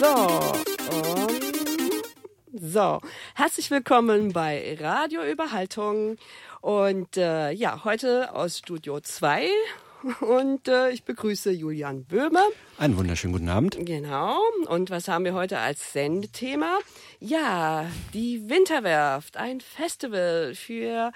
So, herzlich willkommen bei Radio Überhaltung und heute aus Studio 2 und ich begrüße Julian Böhme. Einen wunderschönen guten Abend. Genau, und was haben wir heute als Sendethema? Ja, die Winterwerft, ein Festival für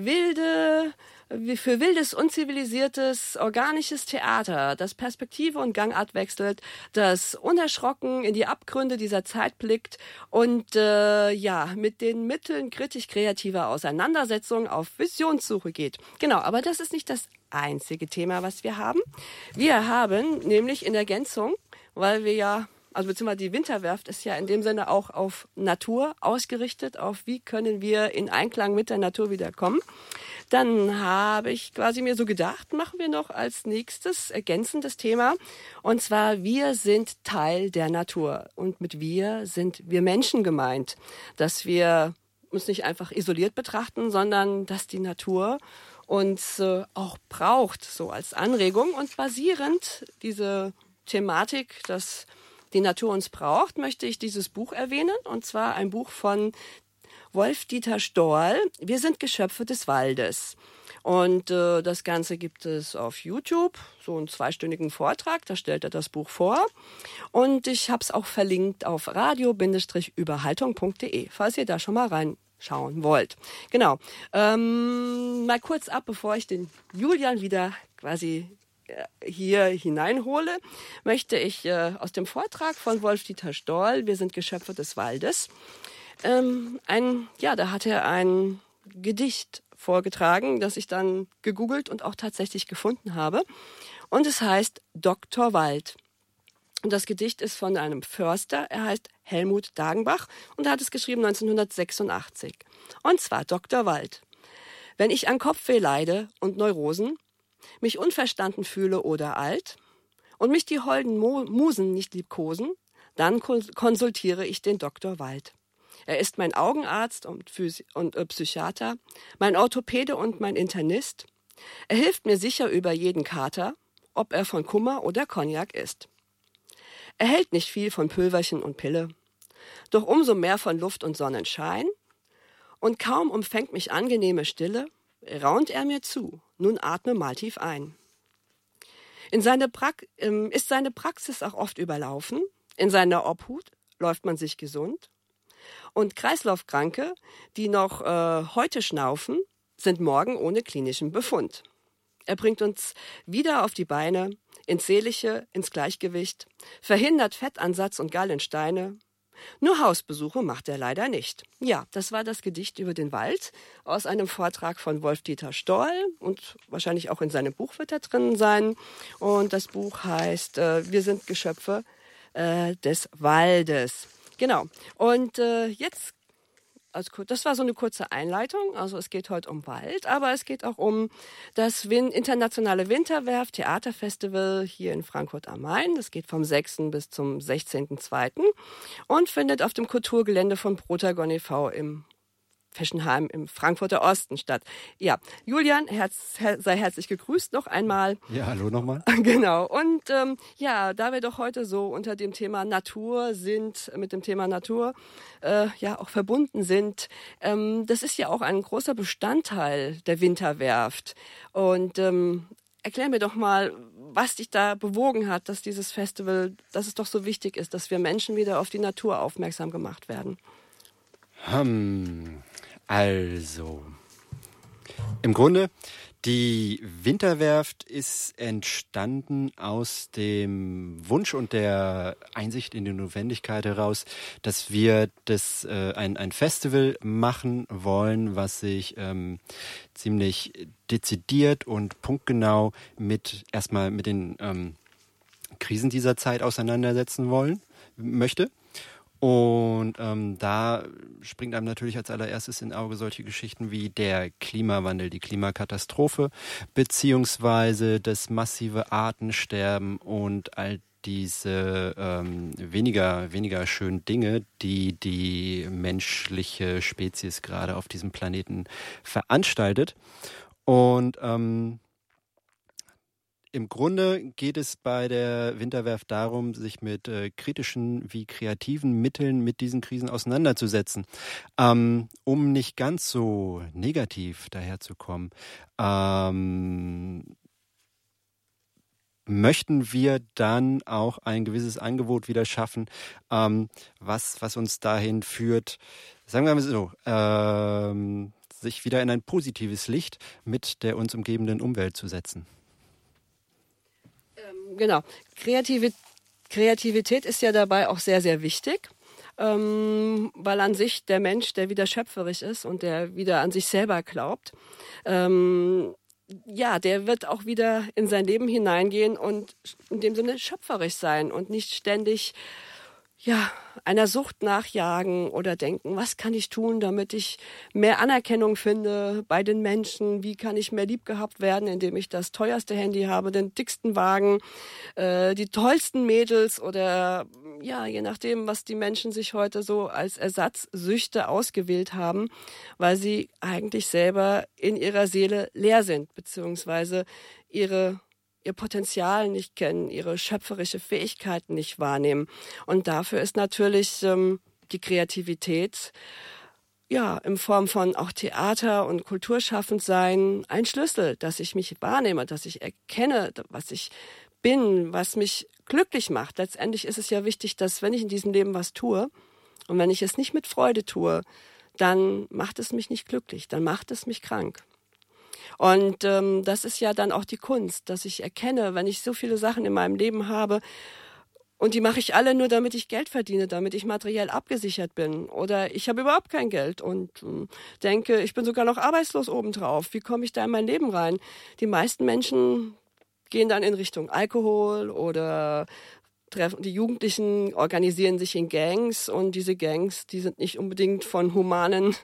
wildes, unzivilisiertes, organisches Theater, das Perspektive und Gangart wechselt, das unerschrocken in die Abgründe dieser Zeit blickt und mit den Mitteln kritisch-kreativer Auseinandersetzung auf Visionssuche geht. Genau, aber das ist nicht das einzige Thema, was wir haben. Wir haben nämlich in Ergänzung, weil wir beziehungsweise die Winterwerft ist ja in dem Sinne auch auf Natur ausgerichtet, auf wie können wir in Einklang mit der Natur wiederkommen. Dann habe ich quasi mir so gedacht, machen wir noch als nächstes ergänzendes Thema. Und zwar, wir sind Teil der Natur. Und mit wir sind wir Menschen gemeint. Dass wir uns nicht einfach isoliert betrachten, sondern dass die Natur uns auch braucht, so als Anregung. Und basierend diese Thematik, dass die Natur uns braucht, möchte ich dieses Buch erwähnen. Und zwar ein Buch von Wolf-Dieter Storl, Wir sind Geschöpfe des Waldes. Und das Ganze gibt es auf YouTube, so einen 2-stündigen Vortrag, da stellt er das Buch vor. Und ich habe es auch verlinkt auf radio-überhaltung.de, falls ihr da schon mal reinschauen wollt. Genau, mal kurz ab, bevor ich den Julian wieder quasi hier hineinhole, möchte ich aus dem Vortrag von Wolf-Dieter Storl, Wir sind Geschöpfe des Waldes, da hat er ein Gedicht vorgetragen, das ich dann gegoogelt und auch tatsächlich gefunden habe. Und es heißt Dr. Wald. Und das Gedicht ist von einem Förster, er heißt Helmut Dagenbach und er hat es geschrieben 1986. Und zwar Dr. Wald. Wenn ich an Kopfweh leide und Neurosen, mich unverstanden fühle oder alt und mich die holden Musen nicht liebkosen, dann konsultiere ich den Dr. Wald. Er ist mein Augenarzt und Psychiater, mein Orthopäde und mein Internist. Er hilft mir sicher über jeden Kater, ob er von Kummer oder Cognac ist. Er hält nicht viel von Pülverchen und Pille, doch umso mehr von Luft und Sonnenschein. Und kaum umfängt mich angenehme Stille, raunt er mir zu, nun atme mal tief ein. Ist seine Praxis auch oft überlaufen, in seiner Obhut läuft man sich gesund. Und Kreislaufkranke, die noch heute schnaufen, sind morgen ohne klinischen Befund. Er bringt uns wieder auf die Beine, ins Seelische, ins Gleichgewicht, verhindert Fettansatz und Gallensteine. Nur Hausbesuche macht er leider nicht. Ja, das war das Gedicht über den Wald aus einem Vortrag von Wolf-Dieter Storl und wahrscheinlich auch in seinem Buch wird er drin sein. Und das Buch heißt Wir sind Geschöpfe des Waldes. Genau. Und jetzt, das war so eine kurze Einleitung. Also es geht heute um Wald, aber es geht auch um das internationale Winterwerft Theaterfestival hier in Frankfurt am Main. Das geht vom 6. bis zum 16.2. und findet auf dem Kulturgelände von Protagon e.V. im Feschenheim im Frankfurter Osten statt. Ja, Julian, sei herzlich gegrüßt noch einmal. Ja, hallo nochmal. Genau. Und da wir doch heute so unter dem Thema Natur sind, mit dem Thema Natur auch verbunden sind, das ist ja auch ein großer Bestandteil der Winterwerft. Und erklär mir doch mal, was dich da bewogen hat, dass dieses Festival, dass es doch so wichtig ist, dass wir Menschen wieder auf die Natur aufmerksam gemacht werden. Also, im Grunde, die Winterwerft ist entstanden aus dem Wunsch und der Einsicht in die Notwendigkeit heraus, dass wir ein Festival machen wollen, was sich ziemlich dezidiert und punktgenau erstmal mit den Krisen dieser Zeit auseinandersetzen möchte. Und da springt einem natürlich als allererstes ins Auge solche Geschichten wie der Klimawandel, die Klimakatastrophe, beziehungsweise das massive Artensterben und all diese weniger schönen Dinge, die die menschliche Spezies gerade auf diesem Planeten veranstaltet. Und Im Grunde geht es bei der Winterwerft darum, sich mit kritischen wie kreativen Mitteln mit diesen Krisen auseinanderzusetzen. Um nicht ganz so negativ daherzukommen, möchten wir dann auch ein gewisses Angebot wieder schaffen, was uns dahin führt, sagen wir mal so, sich wieder in ein positives Licht mit der uns umgebenden Umwelt zu setzen. Genau. Kreativität ist ja dabei auch sehr, sehr wichtig, weil an sich der Mensch, der wieder schöpferisch ist und der wieder an sich selber glaubt, der wird auch wieder in sein Leben hineingehen und in dem Sinne schöpferisch sein und nicht ständig einer Sucht nachjagen oder denken, was kann ich tun, damit ich mehr Anerkennung finde bei den Menschen? Wie kann ich mehr lieb gehabt werden, indem ich das teuerste Handy habe, den dicksten Wagen, die tollsten Mädels oder je nachdem, was die Menschen sich heute so als Ersatzsüchte ausgewählt haben, weil sie eigentlich selber in ihrer Seele leer sind, beziehungsweise ihr Potenzial nicht kennen, ihre schöpferische Fähigkeiten nicht wahrnehmen. Und dafür ist natürlich die Kreativität in Form von auch Theater und Kulturschaffend sein ein Schlüssel, dass ich mich wahrnehme, dass ich erkenne, was ich bin, was mich glücklich macht. Letztendlich ist es ja wichtig, dass wenn ich in diesem Leben was tue und wenn ich es nicht mit Freude tue, dann macht es mich nicht glücklich, dann macht es mich krank. Und das ist ja dann auch die Kunst, dass ich erkenne, wenn ich so viele Sachen in meinem Leben habe und die mache ich alle nur, damit ich Geld verdiene, damit ich materiell abgesichert bin oder ich habe überhaupt kein Geld und denke, ich bin sogar noch arbeitslos obendrauf. Wie komme ich da in mein Leben rein? Die meisten Menschen gehen dann in Richtung Alkohol oder die Jugendlichen organisieren sich in Gangs und diese Gangs, die sind nicht unbedingt von humanen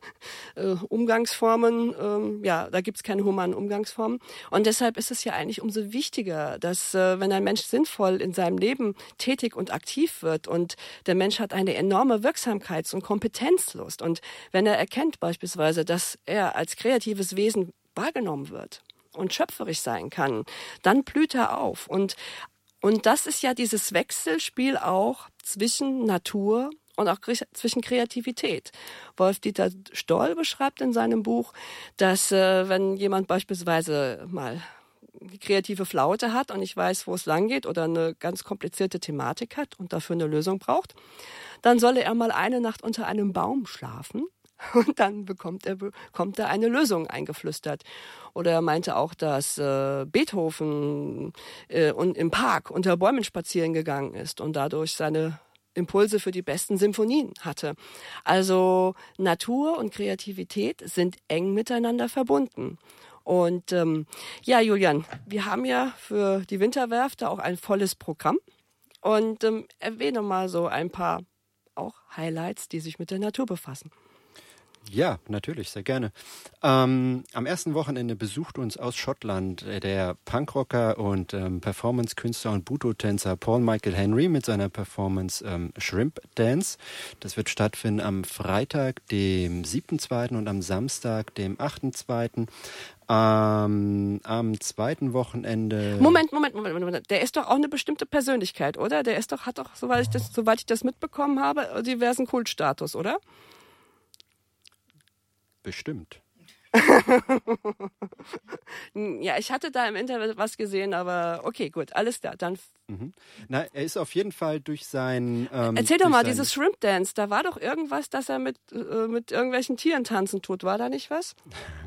Umgangsformen. Da gibt's keine humanen Umgangsformen. Und deshalb ist es ja eigentlich umso wichtiger, dass wenn ein Mensch sinnvoll in seinem Leben tätig und aktiv wird und der Mensch hat eine enorme Wirksamkeits- und Kompetenzlust und wenn er erkennt beispielsweise, dass er als kreatives Wesen wahrgenommen wird und schöpferisch sein kann, dann blüht er auf. Und das ist ja dieses Wechselspiel auch zwischen Natur und auch zwischen Kreativität. Wolf-Dieter Stoll beschreibt in seinem Buch, dass wenn jemand beispielsweise mal die kreative Flaute hat und nicht weiß, wo es lang geht oder eine ganz komplizierte Thematik hat und dafür eine Lösung braucht, dann solle er mal eine Nacht unter einem Baum schlafen. Und dann bekommt er eine Lösung eingeflüstert. Oder er meinte auch, dass Beethoven im Park unter Bäumen spazieren gegangen ist und dadurch seine Impulse für die besten Sinfonien hatte. Also Natur und Kreativität sind eng miteinander verbunden. Und Julian, wir haben ja für die Winterwerft auch ein volles Programm. Und erwähne mal so ein paar auch Highlights, die sich mit der Natur befassen. Ja, natürlich, sehr gerne. Am ersten Wochenende besucht uns aus Schottland der Punkrocker und Performance-Künstler und Buto-Tänzer Paul Michael Henry mit seiner Performance Shrimp Dance. Das wird stattfinden am Freitag, dem 7.2. und am Samstag, dem 8.2. Am zweiten Wochenende... Moment. Der ist doch auch eine bestimmte Persönlichkeit, oder? Hat doch, soweit ich das mitbekommen habe, diversen Kultstatus, oder? Bestimmt. Ja, ich hatte da im Internet was gesehen, aber okay, gut, alles klar. Dann. Na, er ist auf jeden Fall durch sein... Erzähl doch mal, dieses Shrimp Dance, da war doch irgendwas, dass er mit irgendwelchen Tieren tanzen tut. War da nicht was?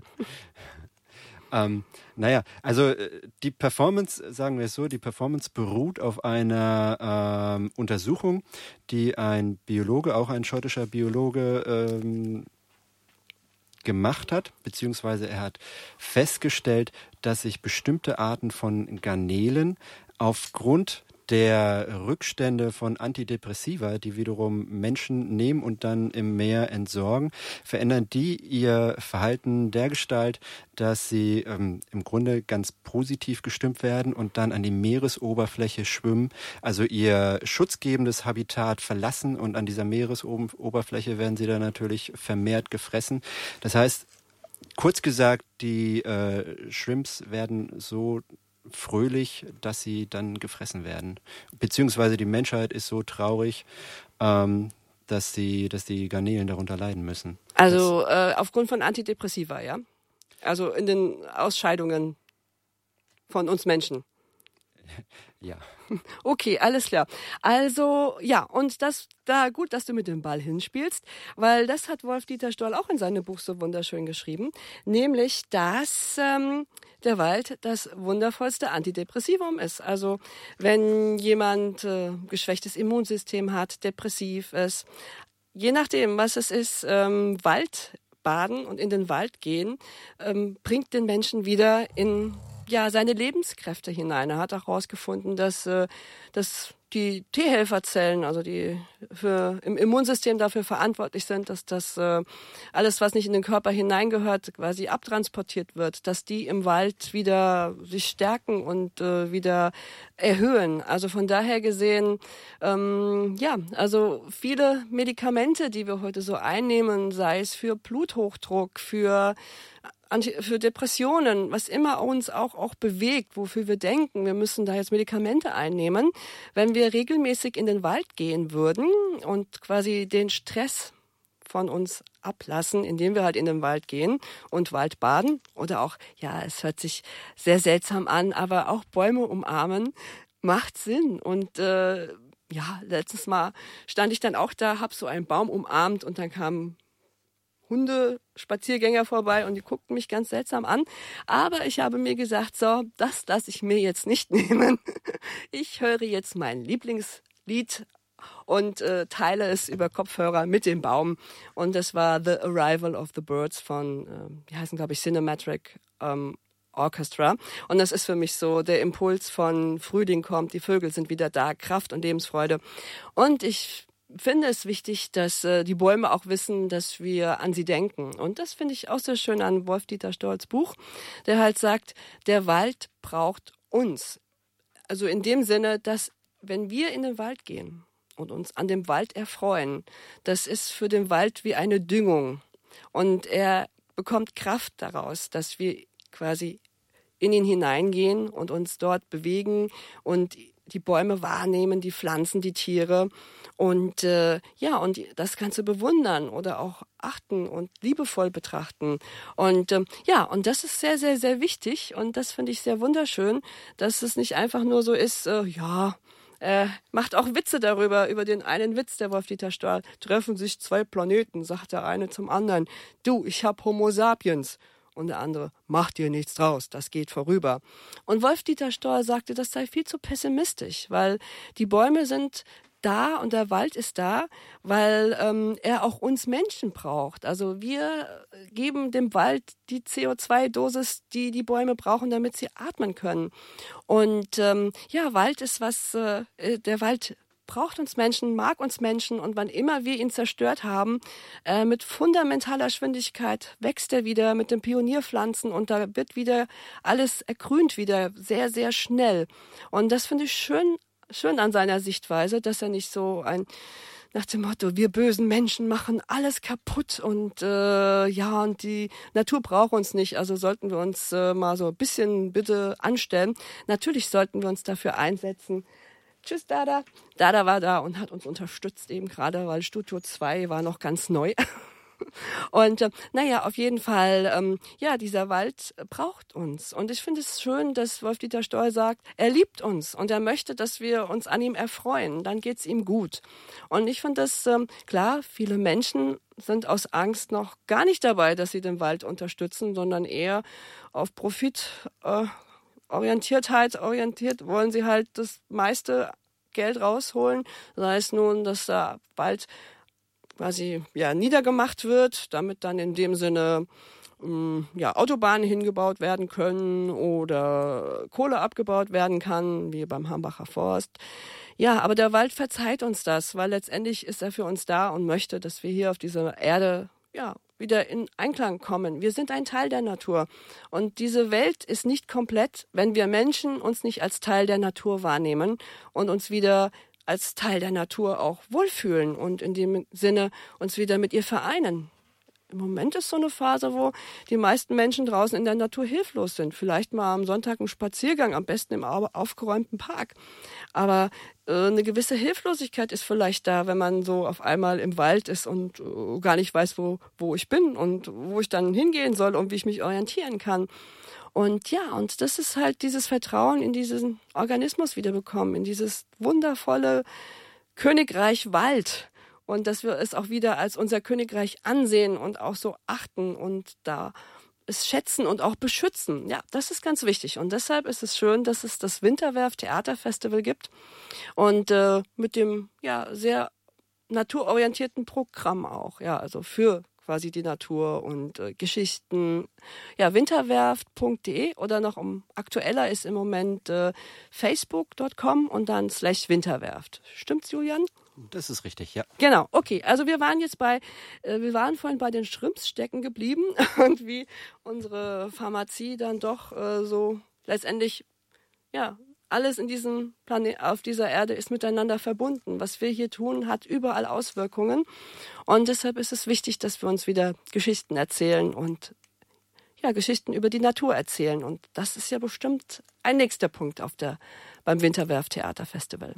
Also die Performance, sagen wir es so, die Performance beruht auf einer Untersuchung, die ein Biologe, auch ein schottischer Biologe, gemacht hat, beziehungsweise er hat festgestellt, dass sich bestimmte Arten von Garnelen aufgrund der Rückstände von Antidepressiva, die wiederum Menschen nehmen und dann im Meer entsorgen, verändern die ihr Verhalten dergestalt, dass sie im Grunde ganz positiv gestimmt werden und dann an die Meeresoberfläche schwimmen, also ihr schutzgebendes Habitat verlassen und an dieser Meeresoberfläche werden sie dann natürlich vermehrt gefressen. Das heißt, kurz gesagt, die Shrimps werden so fröhlich, dass sie dann gefressen werden. Beziehungsweise die Menschheit ist so traurig, dass die Garnelen darunter leiden müssen. Also aufgrund von Antidepressiva, ja? Also in den Ausscheidungen von uns Menschen. Ja. Okay, alles klar. Also, ja, und das da gut, dass du mit dem Ball hinspielst, weil das hat Wolf-Dieter Stoll auch in seinem Buch so wunderschön geschrieben, nämlich, dass der Wald das wundervollste Antidepressivum ist. Also, wenn jemand geschwächtes Immunsystem hat, depressiv ist, je nachdem, was es ist, Wald baden und in den Wald gehen, bringt den Menschen wieder in seine Lebenskräfte hinein. Er hat auch herausgefunden, dass die T-Helferzellen, also die im Immunsystem dafür verantwortlich sind, dass das alles, was nicht in den Körper hineingehört, quasi abtransportiert wird, dass die im Wald wieder sich stärken und wieder erhöhen. Also von daher gesehen, also viele Medikamente, die wir heute so einnehmen, sei es für Bluthochdruck, für Depressionen, was immer uns auch bewegt, wofür wir denken, wir müssen da jetzt Medikamente einnehmen. Wenn wir regelmäßig in den Wald gehen würden und quasi den Stress von uns ablassen, indem wir halt in den Wald gehen und Wald baden oder auch, es hört sich sehr seltsam an, aber auch Bäume umarmen, macht Sinn. Und letztes Mal stand ich dann auch da, hab so einen Baum umarmt und dann kamen Hundespaziergänger vorbei und die guckten mich ganz seltsam an. Aber ich habe mir gesagt, so, das lasse ich mir jetzt nicht nehmen. Ich höre jetzt mein Lieblingslied und teile es über Kopfhörer mit dem Baum. Und das war The Arrival of the Birds von, die heißen, glaube ich, Cinematic Orchestra. Und das ist für mich so der Impuls von Frühling kommt, die Vögel sind wieder da, Kraft und Lebensfreude. Und ich finde es wichtig, dass die Bäume auch wissen, dass wir an sie denken. Und das finde ich auch sehr schön an Wolf-Dieter Stolls Buch, der halt sagt, der Wald braucht uns. Also in dem Sinne, dass wenn wir in den Wald gehen und uns an dem Wald erfreuen, das ist für den Wald wie eine Düngung. Und er bekommt Kraft daraus, dass wir quasi in ihn hineingehen und uns dort bewegen und die Bäume wahrnehmen, die Pflanzen, die Tiere und und das Ganze bewundern oder auch achten und liebevoll betrachten. Und und das ist sehr, sehr, sehr wichtig und das finde ich sehr wunderschön, dass es nicht einfach nur so ist, macht auch Witze darüber, über den einen Witz, der Wolf-Dieter Stoll, treffen sich zwei Planeten, sagt der eine zum anderen, du, ich hab Homo sapiens. Und der andere, mach dir nichts draus, das geht vorüber. Und Wolf-Dieter Stoll sagte, das sei viel zu pessimistisch, weil die Bäume sind da und der Wald ist da, weil er auch uns Menschen braucht. Also wir geben dem Wald die CO2-Dosis, die die Bäume brauchen, damit sie atmen können. Und Wald ist was, der Wald braucht uns Menschen, mag uns Menschen und wann immer wir ihn zerstört haben, mit fundamentaler Geschwindigkeit wächst er wieder mit den Pionierpflanzen und da wird wieder alles ergrünt wieder sehr, sehr schnell. Und das finde ich schön an seiner Sichtweise, dass er nicht so nach dem Motto, wir bösen Menschen machen alles kaputt und und die Natur braucht uns nicht, also sollten wir uns mal so ein bisschen bitte anstellen. Natürlich sollten wir uns dafür einsetzen. Tschüss, Dada. Dada war da und hat uns unterstützt eben gerade, weil Studio 2 war noch ganz neu. Und auf jeden Fall, dieser Wald braucht uns. Und ich finde es schön, dass Wolf-Dieter Stoll sagt, er liebt uns und er möchte, dass wir uns an ihm erfreuen. Dann geht's ihm gut. Und ich finde das, klar, viele Menschen sind aus Angst noch gar nicht dabei, dass sie den Wald unterstützen, sondern eher auf Profit orientiert, wollen sie halt das meiste Geld rausholen. Sei es nun, dass da bald quasi niedergemacht wird, damit dann in dem Sinne Autobahnen hingebaut werden können oder Kohle abgebaut werden kann, wie beim Hambacher Forst. Ja, aber der Wald verzeiht uns das, weil letztendlich ist er für uns da und möchte, dass wir hier auf dieser Erde wieder in Einklang kommen. Wir sind ein Teil der Natur. Und diese Welt ist nicht komplett, wenn wir Menschen uns nicht als Teil der Natur wahrnehmen und uns wieder als Teil der Natur auch wohlfühlen und in dem Sinne uns wieder mit ihr vereinen. im Moment ist so eine Phase, wo die meisten Menschen draußen in der Natur hilflos sind. Vielleicht mal am Sonntag einen Spaziergang, am besten im aufgeräumten Park. Aber eine gewisse Hilflosigkeit ist vielleicht da, wenn man so auf einmal im Wald ist und gar nicht weiß, wo ich bin und wo ich dann hingehen soll und wie ich mich orientieren kann. Und ja, und das ist halt dieses Vertrauen in diesen Organismus wiederbekommen, in dieses wundervolle Königreich Wald. Und dass wir es auch wieder als unser Königreich ansehen und auch so achten und da es schätzen und auch beschützen. Ja, das ist ganz wichtig. Und deshalb ist es schön, dass es das Winterwerft-Theaterfestival gibt. Und mit dem ja sehr naturorientierten Programm auch. Ja, also für quasi die Natur und Geschichten. Ja, winterwerft.de oder noch aktueller ist im Moment facebook.com und dann /Winterwerft. Stimmt's, Julian? Das ist richtig, ja. Genau, okay. Also wir waren vorhin bei den Shrimps stecken geblieben und wie unsere Pharmazie dann doch so letztendlich, ja, alles in diesem auf dieser Erde ist miteinander verbunden. Was wir hier tun, hat überall Auswirkungen. Und deshalb ist es wichtig, dass wir uns wieder Geschichten erzählen und ja, Geschichten über die Natur erzählen. Und das ist ja bestimmt ein nächster Punkt beim Winterwerft-Theaterfestival.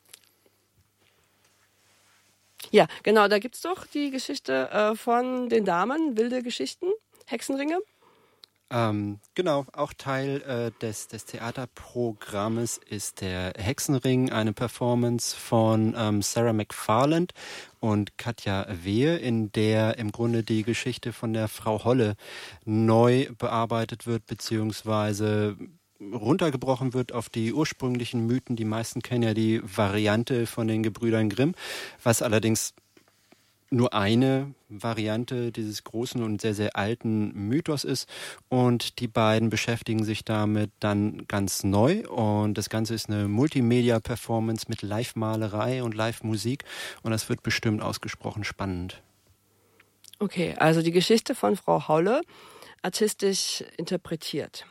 Ja, genau, da gibt's doch die Geschichte von den Damen, wilde Geschichten, Hexenringe. Genau, auch Teil des Theaterprogrammes ist der Hexenring, eine Performance von Sarah McFarland und Katja Wehe, in der im Grunde die Geschichte von der Frau Holle neu bearbeitet wird, beziehungsweise runtergebrochen wird auf die ursprünglichen Mythen. Die meisten kennen ja die Variante von den Gebrüdern Grimm, was allerdings nur eine Variante dieses großen und sehr, sehr alten Mythos ist. Und die beiden beschäftigen sich damit dann ganz neu. Und das Ganze ist eine Multimedia-Performance mit Live-Malerei und Live-Musik. Und das wird bestimmt ausgesprochen spannend. Okay, also die Geschichte von Frau Holle artistisch interpretiert.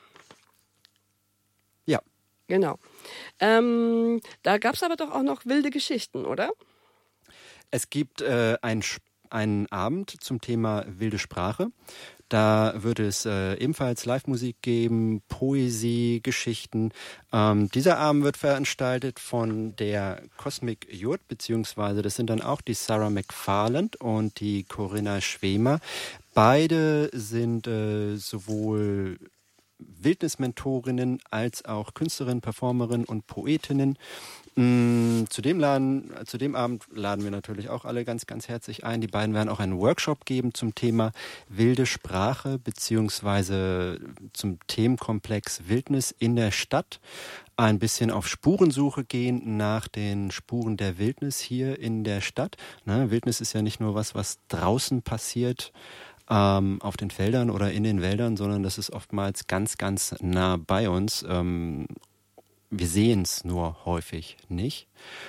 Ja. Genau. Da gab es aber doch auch noch wilde Geschichten, oder? Es gibt einen Abend zum Thema wilde Sprache. Da wird es ebenfalls Live-Musik geben, Poesie, Geschichten. Dieser Abend wird veranstaltet von der Cosmic Youth, beziehungsweise das sind dann auch die Sarah McFarland und die Corinna Schwemer. Beide sind sowohl Wildnismentorinnen als auch Künstlerinnen, Performerinnen und Poetinnen. Zu dem Abend laden wir natürlich auch alle ganz, ganz herzlich ein. Die beiden werden auch einen Workshop geben zum Thema wilde Sprache beziehungsweise zum Themenkomplex Wildnis in der Stadt. Ein bisschen auf Spurensuche gehen nach den Spuren der Wildnis hier in der Stadt. Wildnis ist ja nicht nur was draußen passiert, auf den Feldern oder in den Wäldern, sondern das ist oftmals ganz, ganz nah bei uns. Wir sehen es nur häufig nicht.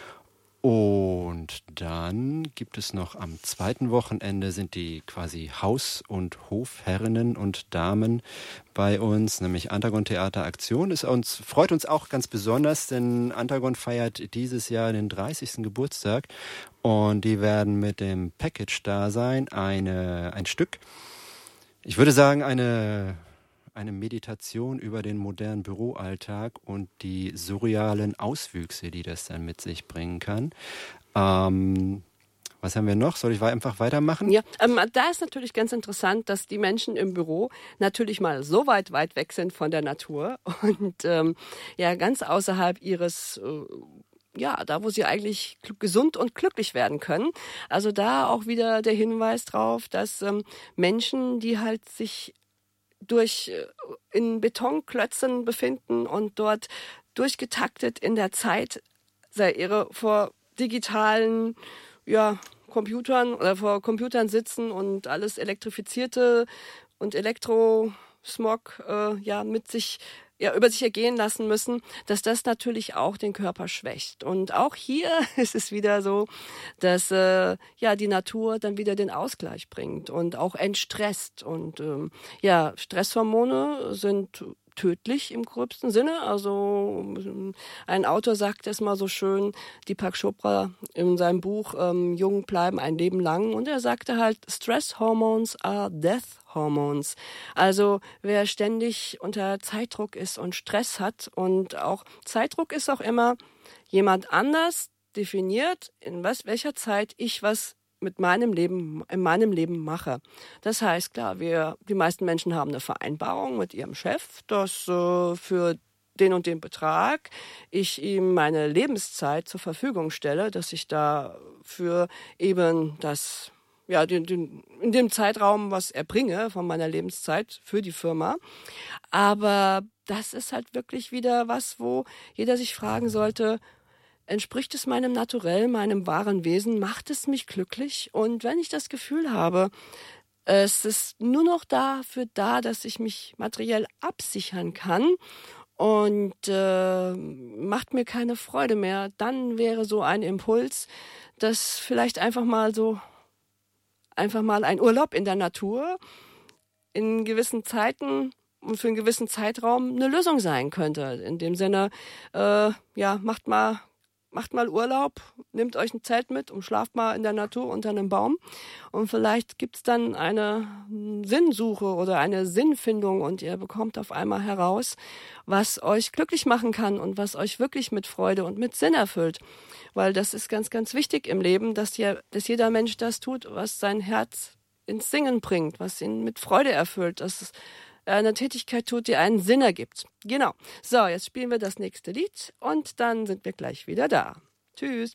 Und dann gibt es noch am zweiten Wochenende sind die quasi Haus- und Hofherrinnen und Damen bei uns, nämlich Antagon Theater Aktion. Freut uns auch ganz besonders, denn Antagon feiert dieses Jahr den 30. Geburtstag und die werden mit dem Package da sein. Ein Stück, ich würde sagen, eine Meditation über den modernen Büroalltag und die surrealen Auswüchse, die das dann mit sich bringen kann. Was haben wir noch? Soll ich einfach weitermachen? Ja, da ist natürlich ganz interessant, dass die Menschen im Büro natürlich mal so weit weg sind von der Natur und ja ganz außerhalb ihres da wo sie eigentlich gesund und glücklich werden können. Also da auch wieder der Hinweis drauf, dass Menschen, die halt sich in Betonklötzen befinden und dort durchgetaktet in der Zeit, sei ihre vor digitalen Computern oder vor Computern sitzen und alles Elektrifizierte und Elektrosmog über sich ergehen lassen müssen, dass das natürlich auch den Körper schwächt. Und auch hier ist es wieder so, dass die Natur dann wieder den Ausgleich bringt und auch entstresst. Und Stresshormone sind tödlich im gröbsten Sinne. Also ein Autor sagt es mal so schön, Deepak Chopra in seinem Buch Jung bleiben ein Leben lang. Und er sagte halt, Stress Hormones are Death Hormones. Also wer ständig unter Zeitdruck ist und Stress hat, und auch Zeitdruck ist auch immer jemand anders definiert, in welcher Zeit ich was in meinem Leben mache. Das heißt, klar, die meisten Menschen haben eine Vereinbarung mit ihrem Chef, dass für den und den Betrag ich ihm meine Lebenszeit zur Verfügung stelle, dass ich da für eben das, ja, in dem Zeitraum was erbringe von meiner Lebenszeit für die Firma. Aber das ist halt wirklich wieder was, wo jeder sich fragen sollte, entspricht es meinem Naturell, meinem wahren Wesen? Macht es mich glücklich? Und wenn ich das Gefühl habe, es ist nur noch dafür da, dass ich mich materiell absichern kann und macht mir keine Freude mehr, dann wäre so ein Impuls, dass vielleicht einfach mal ein Urlaub in der Natur in gewissen Zeiten und für einen gewissen Zeitraum eine Lösung sein könnte. In dem Sinne, macht mal Urlaub, nehmt euch ein Zelt mit und schlaft mal in der Natur unter einem Baum. Und vielleicht gibt's dann eine Sinnsuche oder eine Sinnfindung und ihr bekommt auf einmal heraus, was euch glücklich machen kann und was euch wirklich mit Freude und mit Sinn erfüllt. Weil das ist ganz, ganz wichtig im Leben, dass jeder Mensch das tut, was sein Herz ins Singen bringt, was ihn mit Freude erfüllt, dass eine Tätigkeit tut, die einen Sinn ergibt. Genau. So, jetzt spielen wir das nächste Lied und dann sind wir gleich wieder da. Tschüss.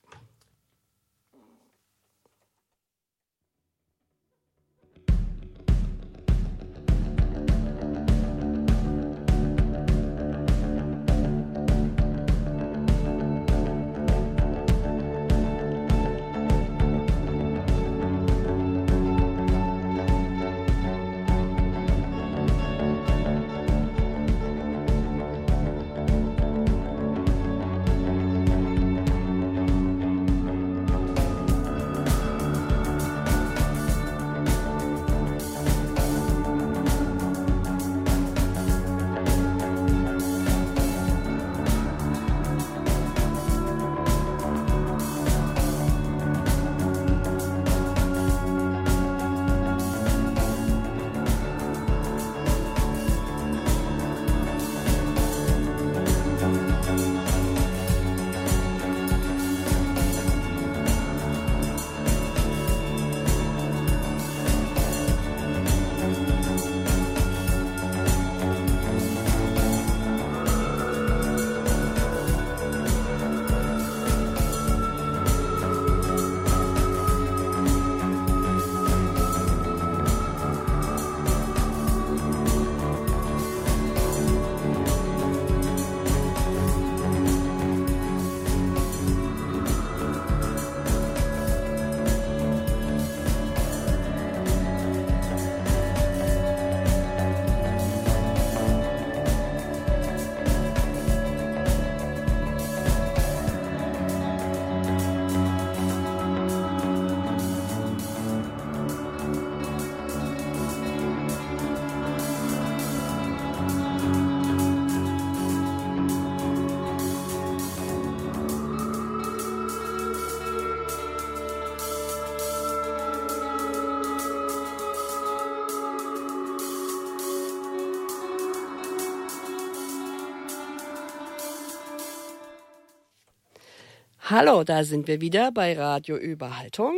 Hallo, da sind wir wieder bei Radio Überhaltung.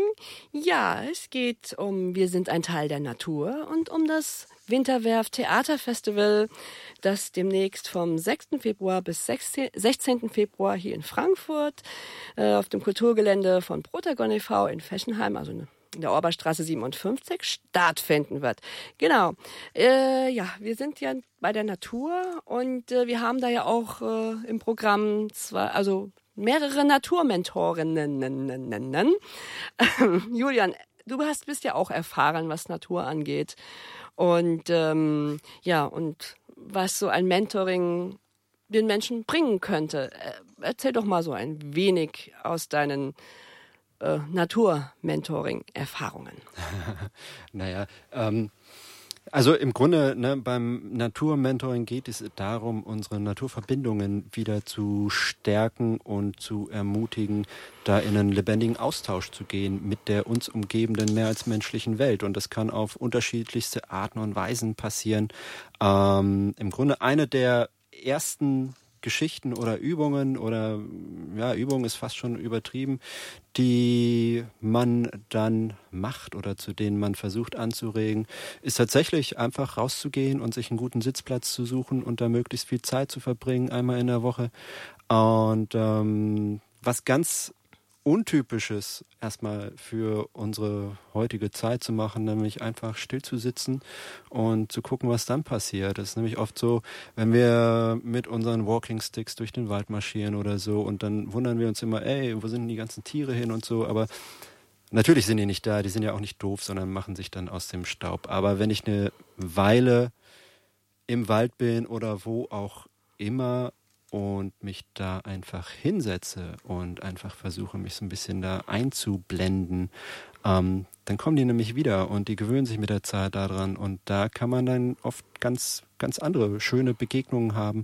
Ja, es geht Wir sind ein Teil der Natur und um das Winterwerft Theaterfestival, das demnächst vom 6. Februar bis 16. Februar hier in Frankfurt auf dem Kulturgelände von Protagon e.V. in Fechenheim, also in der Orberstraße 57, stattfinden wird. Genau. Wir sind ja bei der Natur und wir haben da ja auch im Programm mehrere Naturmentorinnen. Julian, du bist ja auch erfahren, was Natur angeht. Und und was so ein Mentoring den Menschen bringen könnte. Erzähl doch mal so ein wenig aus deinen Natur-Mentoring-Erfahrungen. Also im Grunde, ne, beim Naturmentoring geht es darum, unsere Naturverbindungen wieder zu stärken und zu ermutigen, da in einen lebendigen Austausch zu gehen mit der uns umgebenden, mehr als menschlichen Welt. Und das kann auf unterschiedlichste Arten und Weisen passieren. Im Grunde eine der ersten Geschichten oder Übungen oder ja, Übung ist fast schon übertrieben, die man dann macht oder zu denen man versucht anzuregen, ist tatsächlich einfach rauszugehen und sich einen guten Sitzplatz zu suchen und da möglichst viel Zeit zu verbringen, einmal in der Woche. Und was ganz Untypisches erstmal für unsere heutige Zeit zu machen, nämlich einfach still zu sitzen und zu gucken, was dann passiert. Das ist nämlich oft so, wenn wir mit unseren Walking Sticks durch den Wald marschieren oder so und dann wundern wir uns immer, ey, wo sind denn die ganzen Tiere hin und so, aber natürlich sind die nicht da, die sind ja auch nicht doof, sondern machen sich dann aus dem Staub. Aber wenn ich eine Weile im Wald bin oder wo auch immer und mich da einfach hinsetze und einfach versuche, mich so ein bisschen da einzublenden, dann kommen die nämlich wieder und die gewöhnen sich mit der Zeit daran und da kann man dann oft ganz, ganz andere schöne Begegnungen haben.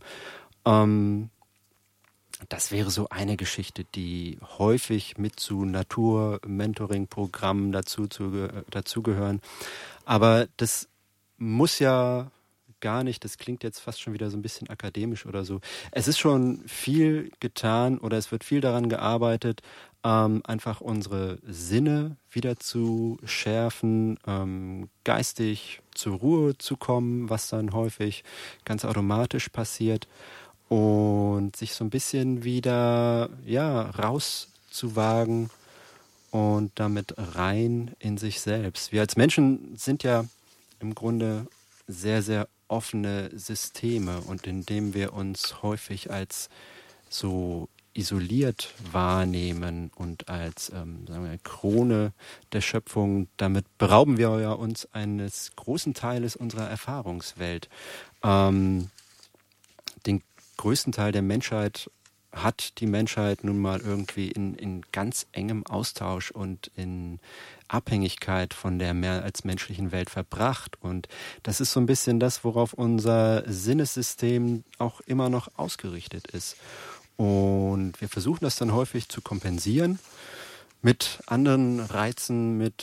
Das wäre so eine Geschichte, die häufig mit zu Natur-Mentoring-Programmen dazugehören. Aber das muss ja gar nicht, das klingt jetzt fast schon wieder so ein bisschen akademisch oder so. Es ist schon viel getan oder es wird viel daran gearbeitet, einfach unsere Sinne wieder zu schärfen, geistig zur Ruhe zu kommen, was dann häufig ganz automatisch passiert und sich so ein bisschen wieder rauszuwagen und damit rein in sich selbst. Wir als Menschen sind ja im Grunde sehr, sehr offene Systeme und indem wir uns häufig als so isoliert wahrnehmen und als sagen wir, Krone der Schöpfung, damit berauben wir ja uns eines großen Teiles unserer Erfahrungswelt. Den größten Teil der Menschheit hat die Menschheit nun mal irgendwie in ganz engem Austausch und in Abhängigkeit von der mehr als menschlichen Welt verbracht. Und das ist so ein bisschen das, worauf unser Sinnessystem auch immer noch ausgerichtet ist. Und wir versuchen das dann häufig zu kompensieren mit anderen Reizen, mit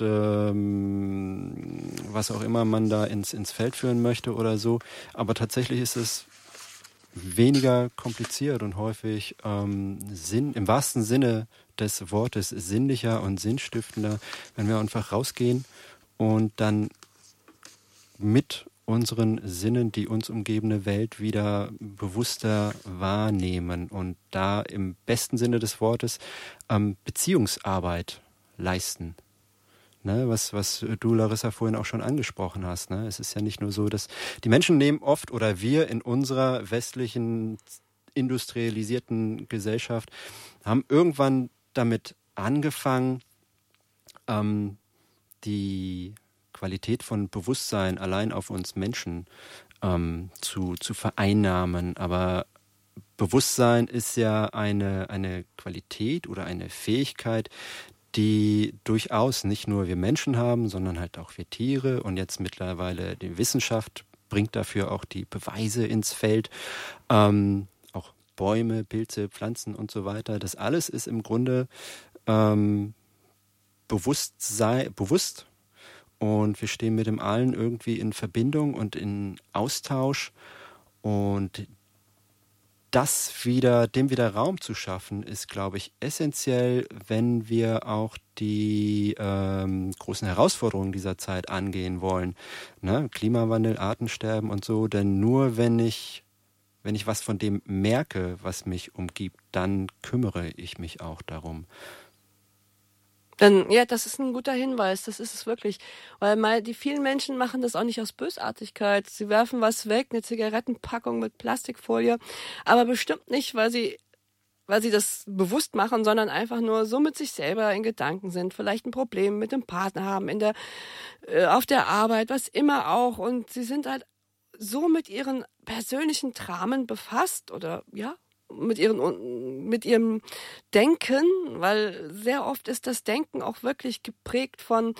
was auch immer man da ins Feld führen möchte oder so. Aber tatsächlich ist es weniger kompliziert und häufig im wahrsten Sinne des Wortes sinnlicher und sinnstiftender, wenn wir einfach rausgehen und dann mit unseren Sinnen die uns umgebende Welt wieder bewusster wahrnehmen und da im besten Sinne des Wortes Beziehungsarbeit leisten. Ne, was du, Larissa, vorhin auch schon angesprochen hast. Ne? Es ist ja nicht nur so, dass die Menschen nehmen oft oder wir in unserer westlichen industrialisierten Gesellschaft haben irgendwann damit angefangen, die Qualität von Bewusstsein allein auf uns Menschen zu vereinnahmen. Aber Bewusstsein ist ja eine Qualität oder eine Fähigkeit, die durchaus nicht nur wir Menschen haben, sondern halt auch wir Tiere und jetzt mittlerweile die Wissenschaft bringt dafür auch die Beweise ins Feld, auch Bäume, Pilze, Pflanzen und so weiter. Das alles ist im Grunde bewusst und wir stehen mit dem Allen irgendwie in Verbindung und in Austausch und dem wieder Raum zu schaffen, ist, glaube ich, essentiell, wenn wir auch die großen Herausforderungen dieser Zeit angehen wollen. Ne? Klimawandel, Artensterben und so. Denn nur wenn ich was von dem merke, was mich umgibt, dann kümmere ich mich auch darum. Dann, ja, das ist ein guter Hinweis, das ist es wirklich. Weil die vielen Menschen machen das auch nicht aus Bösartigkeit. Sie werfen was weg, eine Zigarettenpackung mit Plastikfolie, aber bestimmt nicht, weil sie das bewusst machen, sondern einfach nur so mit sich selber in Gedanken sind, vielleicht ein Problem mit dem Partner haben, auf der Arbeit, was immer auch. Und sie sind halt so mit ihren persönlichen Dramen befasst oder ja, mit ihrem Denken, weil sehr oft ist das Denken auch wirklich geprägt von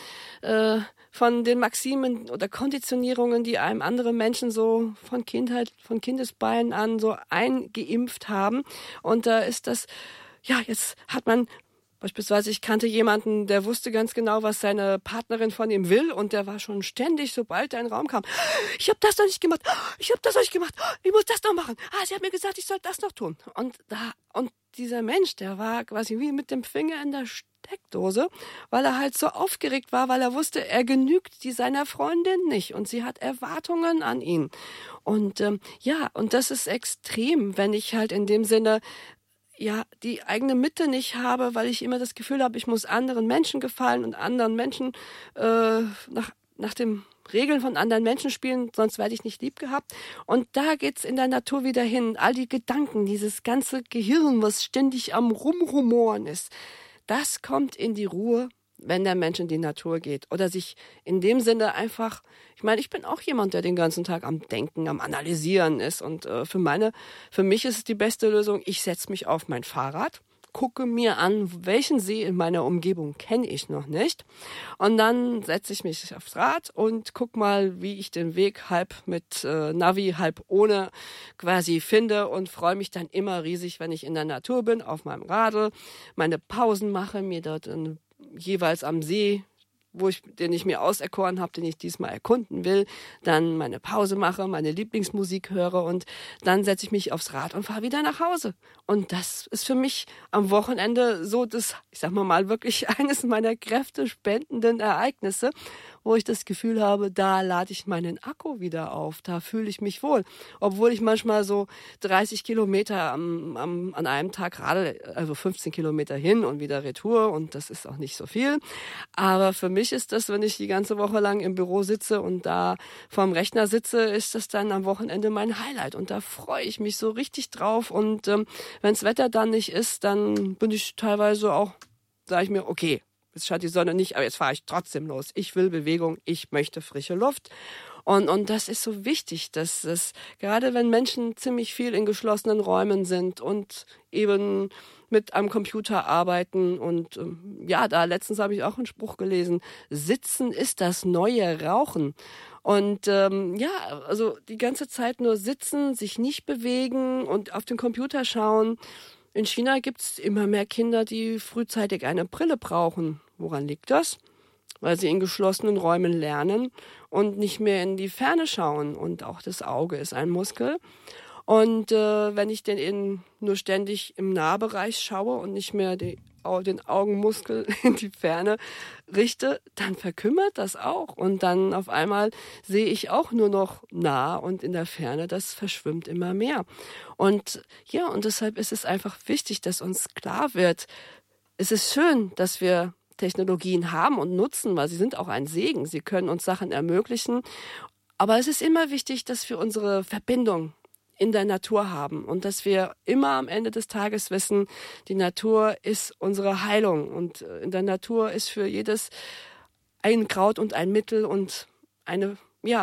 den Maximen oder Konditionierungen, die einem andere Menschen so von Kindesbeinen an so eingeimpft haben. Und da ist das, ja, jetzt hat man beispielsweise, ich kannte jemanden, der wusste ganz genau, was seine Partnerin von ihm will, und der war schon ständig, sobald er in den Raum kam, ich habe das noch nicht gemacht, ich muss das noch machen, sie hat mir gesagt, ich soll das noch tun. Und dieser Mensch, der war quasi wie mit dem Finger in der Steckdose, weil er halt so aufgeregt war, weil er wusste, er genügt seiner Freundin nicht und sie hat Erwartungen an ihn. Und und das ist extrem, wenn ich halt in dem Sinne die eigene Mitte nicht habe, weil ich immer das Gefühl habe, ich muss anderen Menschen gefallen und anderen Menschen nach den Regeln von anderen Menschen spielen, sonst werde ich nicht lieb gehabt. Und da geht's in der Natur wieder hin. All die Gedanken, dieses ganze Gehirn, was ständig am Rumrumoren ist, das kommt in die Ruhe, wenn der Mensch in die Natur geht oder sich in dem Sinne einfach, ich meine, ich bin auch jemand, der den ganzen Tag am Denken, am Analysieren ist, und für mich ist es die beste Lösung, ich setze mich auf mein Fahrrad, gucke mir an, welchen See in meiner Umgebung kenne ich noch nicht, und dann setze ich mich aufs Rad und guck mal, wie ich den Weg halb mit Navi, halb ohne quasi finde, und freue mich dann immer riesig, wenn ich in der Natur bin, auf meinem Radl, meine Pausen mache, mir dort jeweils am See, den ich mir auserkoren habe, den ich diesmal erkunden will, dann meine Pause mache, meine Lieblingsmusik höre, und dann setze ich mich aufs Rad und fahre wieder nach Hause. Und das ist für mich am Wochenende so das, ich sag mal, wirklich eines meiner kräftespendenden Ereignisse, wo ich das Gefühl habe, da lade ich meinen Akku wieder auf, da fühle ich mich wohl. Obwohl ich manchmal so 30 Kilometer an einem Tag radel, also 15 Kilometer hin und wieder Retour, und das ist auch nicht so viel. Aber für mich ist das, wenn ich die ganze Woche lang im Büro sitze und da vorm Rechner sitze, ist das dann am Wochenende mein Highlight, und da freue ich mich so richtig drauf. Und wenns Wetter dann nicht ist, dann bin ich teilweise auch, sage ich mir, okay, jetzt scheint die Sonne nicht, aber jetzt fahre ich trotzdem los. Ich will Bewegung, ich möchte frische Luft. Und das ist so wichtig, dass es, gerade wenn Menschen ziemlich viel in geschlossenen Räumen sind und eben mit einem Computer arbeiten, und da letztens habe ich auch einen Spruch gelesen, Sitzen ist das neue Rauchen. Und also die ganze Zeit nur sitzen, sich nicht bewegen und auf den Computer schauen. In China gibt's immer mehr Kinder, die frühzeitig eine Brille brauchen. Woran liegt das? Weil sie in geschlossenen Räumen lernen und nicht mehr in die Ferne schauen. Und auch das Auge ist ein Muskel. Und wenn ich nur ständig im Nahbereich schaue und nicht mehr den Augenmuskel in die Ferne richte, dann verkümmert das auch. Und dann auf einmal sehe ich auch nur noch nah, und in der Ferne, das verschwimmt immer mehr. Und deshalb ist es einfach wichtig, dass uns klar wird, es ist schön, dass wir Technologien haben und nutzen, weil sie sind auch ein Segen. Sie können uns Sachen ermöglichen. Aber es ist immer wichtig, dass wir unsere Verbindung in der Natur haben und dass wir immer am Ende des Tages wissen, die Natur ist unsere Heilung, und in der Natur ist für jedes ein Kraut und ein Mittel und ein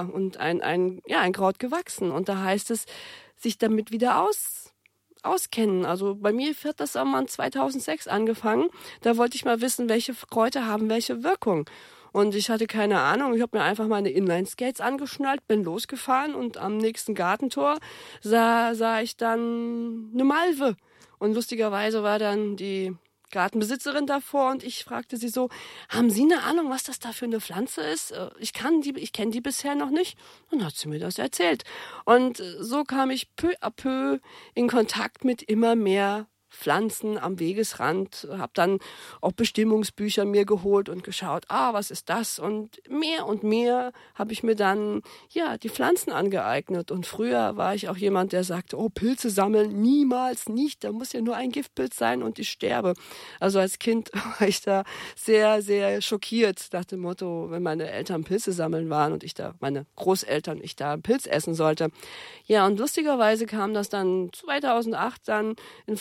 Kraut gewachsen, und da heißt es, sich damit wieder auskennen. Also bei mir hat das am 2006 angefangen, da wollte ich mal wissen, welche Kräuter haben welche Wirkung. Und ich hatte keine Ahnung, ich habe mir einfach meine Inline-Skates angeschnallt, bin losgefahren, und am nächsten Gartentor sah ich dann eine Malve. Und lustigerweise war dann die Gartenbesitzerin davor, und ich fragte sie so, haben Sie eine Ahnung, was das da für eine Pflanze ist? Ich kenne die bisher noch nicht. Und dann hat sie mir das erzählt. Und so kam ich peu à peu in Kontakt mit immer mehr Pflanzen am Wegesrand, habe dann auch Bestimmungsbücher mir geholt und geschaut, was ist das? Und mehr habe ich mir dann die Pflanzen angeeignet. Und früher war ich auch jemand, der sagte, Pilze sammeln, niemals, nicht, da muss ja nur ein Giftpilz sein und ich sterbe. Also als Kind war ich da sehr, sehr schockiert nach dem Motto, wenn meine Eltern Pilze sammeln waren und meine Großeltern, ich da einen Pilz essen sollte. Ja, und lustigerweise kam das dann 2008 dann in Form von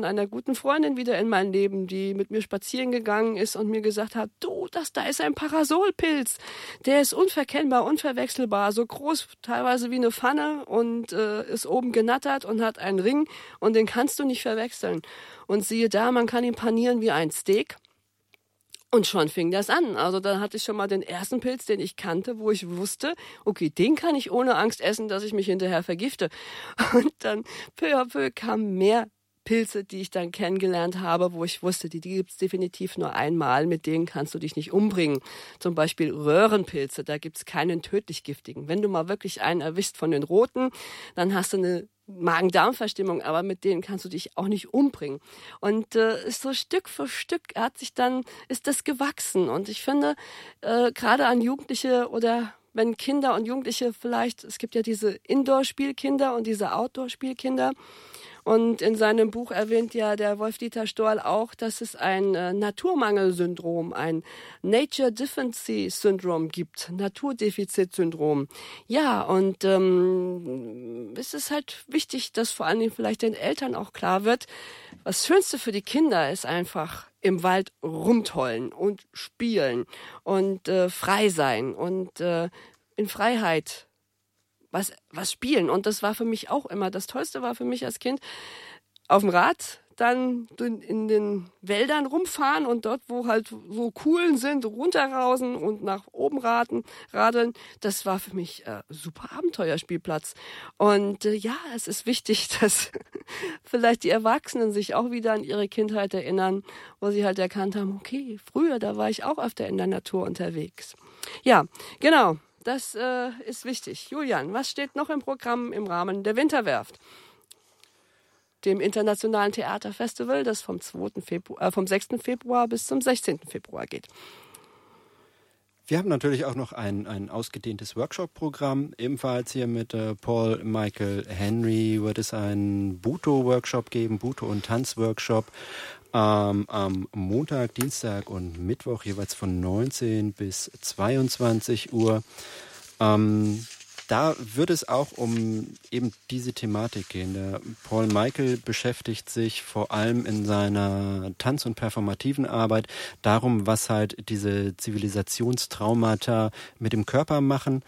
einer guten Freundin wieder in mein Leben, die mit mir spazieren gegangen ist und mir gesagt hat, du, da ist ein Parasolpilz. Der ist unverkennbar, unverwechselbar, so groß teilweise wie eine Pfanne und ist oben genattert und hat einen Ring und den kannst du nicht verwechseln. Und siehe da, man kann ihn panieren wie ein Steak. Und schon fing das an. Also da hatte ich schon mal den ersten Pilz, den ich kannte, wo ich wusste, okay, den kann ich ohne Angst essen, dass ich mich hinterher vergifte. Und dann peu à peu kamen mehr Pilze, die ich dann kennengelernt habe, wo ich wusste, die gibt's definitiv nur einmal, mit denen kannst du dich nicht umbringen. Zum Beispiel Röhrenpilze, da gibt's keinen tödlich giftigen. Wenn du mal wirklich einen erwischst von den roten, dann hast du eine Magen-Darm-Verstimmung, aber mit denen kannst du dich auch nicht umbringen. Und so Stück für Stück ist das gewachsen. Und ich finde, gerade an Jugendliche oder wenn Kinder und Jugendliche vielleicht, es gibt ja diese Indoor-Spielkinder und diese Outdoor-Spielkinder. Und in seinem Buch erwähnt ja der Wolf-Dieter Storl auch, dass es ein Naturmangelsyndrom, ein Nature Deficiency Syndrom gibt, Naturdefizitsyndrom. Ja, und es ist halt wichtig, dass vor allen Dingen vielleicht den Eltern auch klar wird, das Schönste für die Kinder ist einfach im Wald rumtollen und spielen und frei sein und in Freiheit was spielen. Und das war für mich auch immer, das Tollste war für mich als Kind, auf dem Rad dann in den Wäldern rumfahren und dort, wo halt so Kuhlen sind, runterrausen und nach oben radeln. Das war für mich super Abenteuerspielplatz. Und ja, es ist wichtig, dass vielleicht die Erwachsenen sich auch wieder an ihre Kindheit erinnern, wo sie halt erkannt haben, okay, früher, da war ich auch öfter in der Natur unterwegs. Ja, genau. Das ist wichtig. Julian, was steht noch im Programm im Rahmen der Winterwerft? Dem Internationalen Theaterfestival, das vom 6. Februar bis zum 16. Februar geht. Wir haben natürlich auch noch ein ausgedehntes Workshop-Programm. Ebenfalls hier mit Paul Michael Henry wird es einen Buto-Workshop geben, Buto- und Tanz-Workshop. Am Montag, Dienstag und Mittwoch jeweils von 19 bis 22 Uhr. Da wird es auch um eben diese Thematik gehen. Der Paul Michael beschäftigt sich vor allem in seiner Tanz- und performativen Arbeit darum, was halt diese Zivilisationstraumata mit dem Körper machen.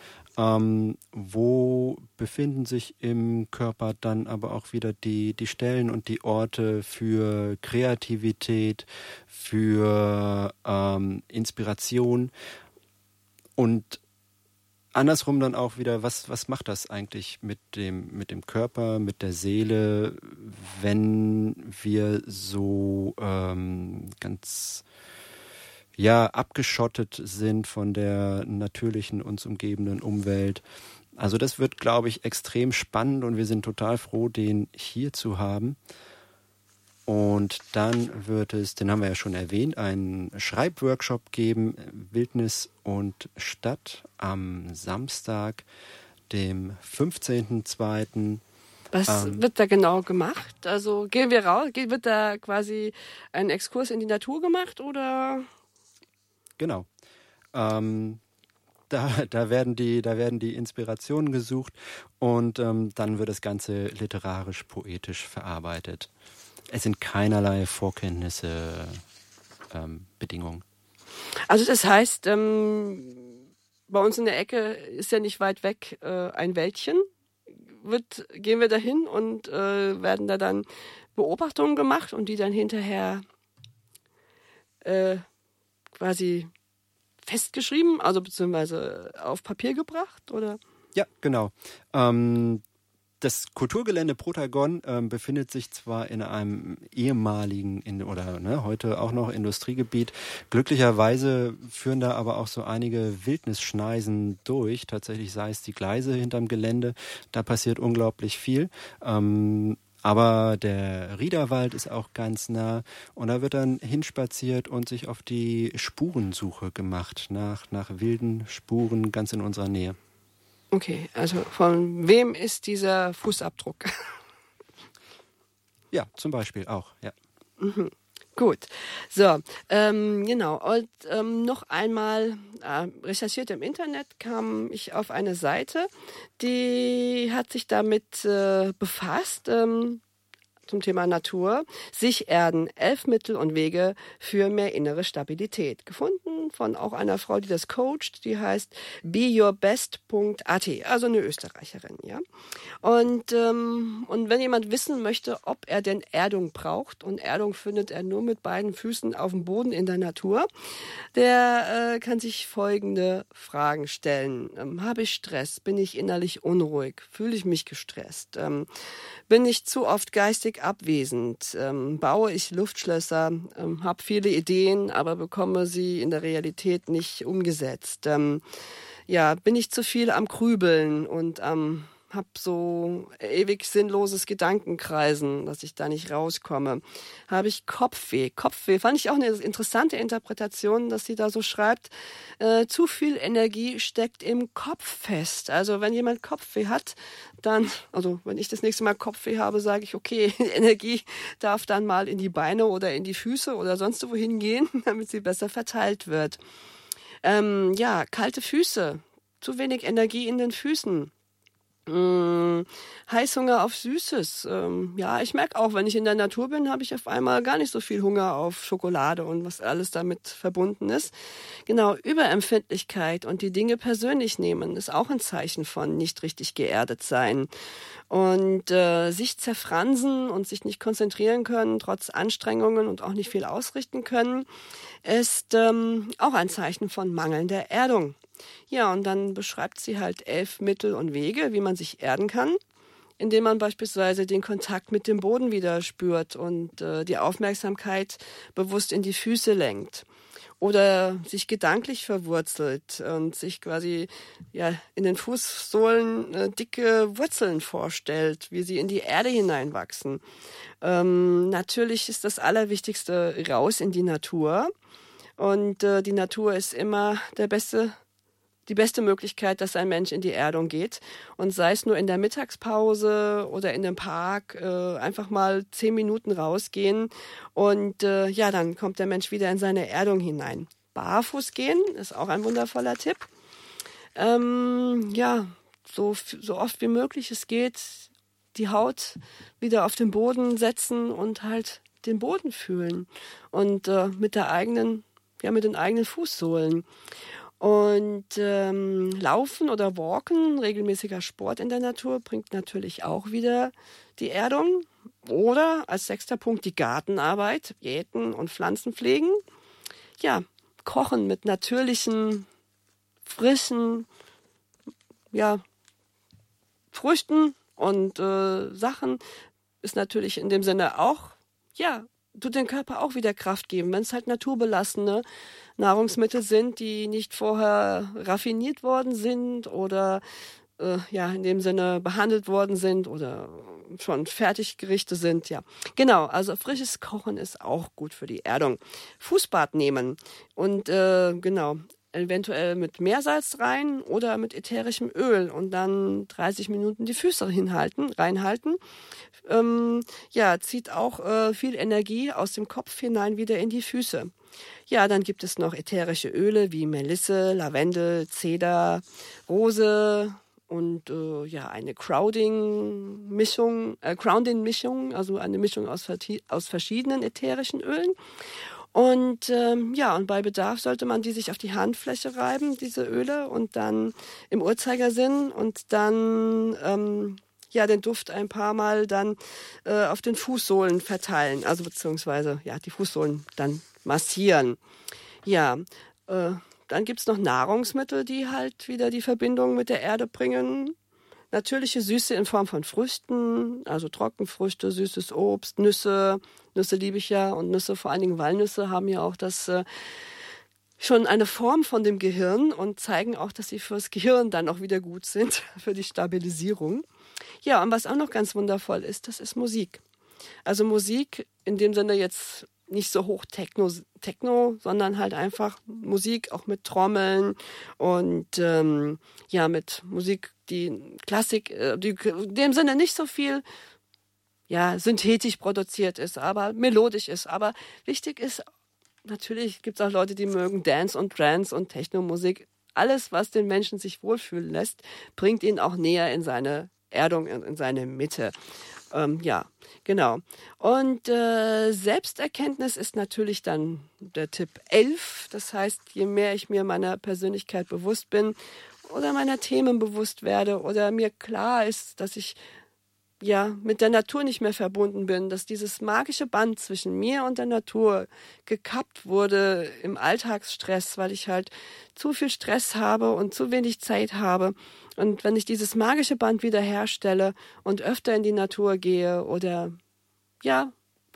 Wo befinden sich im Körper dann aber auch wieder die Stellen und die Orte für Kreativität, für Inspiration und andersrum dann auch wieder, was macht das eigentlich mit dem Körper, mit der Seele, wenn wir so ganz abgeschottet sind von der natürlichen uns umgebenden Umwelt. Also das wird, glaube ich, extrem spannend und wir sind total froh, den hier zu haben. Und dann wird es, den haben wir ja schon erwähnt, einen Schreibworkshop geben, Wildnis und Stadt am Samstag, dem 15.02. Was wird da genau gemacht? Also gehen wir raus, wird da quasi ein Exkurs in die Natur gemacht oder? Genau. Da werden die Inspirationen gesucht und dann wird das Ganze literarisch-poetisch verarbeitet. Es sind keinerlei Vorkenntnisse Bedingungen. Also das heißt, bei uns in der Ecke ist ja nicht weit weg ein Wäldchen. Gehen wir da hin und werden da dann Beobachtungen gemacht und die dann hinterher quasi festgeschrieben, also beziehungsweise auf Papier gebracht, oder? Ja, genau. Das Kulturgelände Protagon befindet sich zwar in einem ehemaligen heute auch noch Industriegebiet. Glücklicherweise führen da aber auch so einige Wildnisschneisen durch. Tatsächlich sei es die Gleise hinterm Gelände. Da passiert unglaublich viel. Aber der Riederwald ist auch ganz nah und da wird dann hinspaziert und sich auf die Spurensuche gemacht nach wilden Spuren ganz in unserer Nähe. Okay, also von wem ist dieser Fußabdruck? Ja, zum Beispiel auch, ja. Mhm. Gut, so, genau. Und noch einmal recherchiert im Internet kam ich auf eine Seite, die hat sich damit befasst. zum Thema Natur. Sich erden, 11 Mittel und Wege für mehr innere Stabilität. Gefunden von auch einer Frau, die das coacht, die heißt beyourbest.at, also eine Österreicherin, ja. Und wenn jemand wissen möchte, ob er denn Erdung braucht, und Erdung findet er nur mit beiden Füßen auf dem Boden in der Natur, der kann sich folgende Fragen stellen. Habe ich Stress? Bin ich innerlich unruhig? Fühle ich mich gestresst? Bin ich zu oft geistig abwesend? Baue ich Luftschlösser? Habe viele Ideen, aber bekomme sie in der Realität nicht umgesetzt? Bin ich zu viel am Grübeln und hab so ewig sinnloses Gedankenkreisen, dass ich da nicht rauskomme. Habe ich Kopfweh? Kopfweh fand ich auch eine interessante Interpretation, dass sie da so schreibt, zu viel Energie steckt im Kopf fest. Also wenn jemand Kopfweh hat, dann, also wenn ich das nächste Mal Kopfweh habe, sage ich, okay, Energie darf dann mal in die Beine oder in die Füße oder sonst wohin gehen, damit sie besser verteilt wird. Kalte Füße, zu wenig Energie in den Füßen. Heißhunger auf Süßes. Ich merke auch, wenn ich in der Natur bin, habe ich auf einmal gar nicht so viel Hunger auf Schokolade und was alles damit verbunden ist. Genau, Überempfindlichkeit und die Dinge persönlich nehmen ist auch ein Zeichen von nicht richtig geerdet sein. Und sich zerfransen und sich nicht konzentrieren können, trotz Anstrengungen und auch nicht viel ausrichten können, ist auch ein Zeichen von mangelnder Erdung. Ja, und dann beschreibt sie halt 11 Mittel und Wege, wie man sich erden kann, indem man beispielsweise den Kontakt mit dem Boden wieder spürt und die Aufmerksamkeit bewusst in die Füße lenkt. Oder sich gedanklich verwurzelt und sich quasi in den Fußsohlen dicke Wurzeln vorstellt, wie sie in die Erde hineinwachsen. Natürlich ist das Allerwichtigste raus in die Natur. Und die Natur ist immer die beste Möglichkeit, dass ein Mensch in die Erdung geht. Und sei es nur in der Mittagspause oder in dem Park, einfach mal 10 Minuten rausgehen. Und dann kommt der Mensch wieder in seine Erdung hinein. Barfuß gehen ist auch ein wundervoller Tipp. So oft wie möglich es geht, die Haut wieder auf den Boden setzen und halt den Boden fühlen. Und mit den eigenen Fußsohlen. Und Laufen oder Walken, regelmäßiger Sport in der Natur, bringt natürlich auch wieder die Erdung. Oder als 6. Punkt die Gartenarbeit, Jäten und Pflanzen pflegen. Ja, Kochen mit natürlichen, frischen, Früchten und Sachen ist natürlich in dem Sinne auch, tut dem Körper auch wieder Kraft geben, wenn es halt naturbelassene Nahrungsmittel sind, die nicht vorher raffiniert worden sind oder in dem Sinne behandelt worden sind oder schon Fertiggerichte sind, ja. Genau, also frisches Kochen ist auch gut für die Erdung. Fußbad nehmen und eventuell mit Meersalz rein oder mit ätherischem Öl und dann 30 Minuten die Füße reinhalten. Zieht auch viel Energie aus dem Kopf hinein wieder in die Füße. Ja, dann gibt es noch ätherische Öle wie Melisse, Lavendel, Zeder, Rose und eine Grounding-Mischung, also eine Mischung aus verschiedenen ätherischen Ölen. Und und bei Bedarf sollte man die sich auf die Handfläche reiben, diese Öle, und dann im Uhrzeigersinn und dann den Duft ein paar Mal dann auf den Fußsohlen verteilen, also beziehungsweise die Fußsohlen dann massieren. Ja, dann gibt's noch Nahrungsmittel, die halt wieder die Verbindung mit der Erde bringen. Natürliche Süße in Form von Früchten, also Trockenfrüchte, süßes Obst, Nüsse liebe ich ja, und Nüsse, vor allen Dingen Walnüsse, haben ja auch das schon eine Form von dem Gehirn und zeigen auch, dass sie fürs Gehirn dann auch wieder gut sind, für die Stabilisierung. Ja, und was auch noch ganz wundervoll ist, das ist Musik. Also Musik in dem Sinne jetzt nicht so hoch Techno, sondern halt einfach Musik auch mit Trommeln und mit Musik, die Klassik, die in dem Sinne nicht so viel synthetisch produziert ist, aber melodisch ist. Aber wichtig ist, natürlich gibt es auch Leute, die mögen Dance und Trance und Techno-Musik. Alles, was den Menschen sich wohlfühlen lässt, bringt ihn auch näher in seine Erdung, in seine Mitte. Ja, genau. Und Selbsterkenntnis ist natürlich dann der Tipp 11. Das heißt, je mehr ich mir meiner Persönlichkeit bewusst bin oder meiner Themen bewusst werde oder mir klar ist, dass ich ja mit der Natur nicht mehr verbunden bin, dass dieses magische Band zwischen mir und der Natur gekappt wurde im Alltagsstress, weil ich halt zu viel Stress habe und zu wenig Zeit habe. Und wenn ich dieses magische Band wiederherstelle und öfter in die Natur gehe oder ja,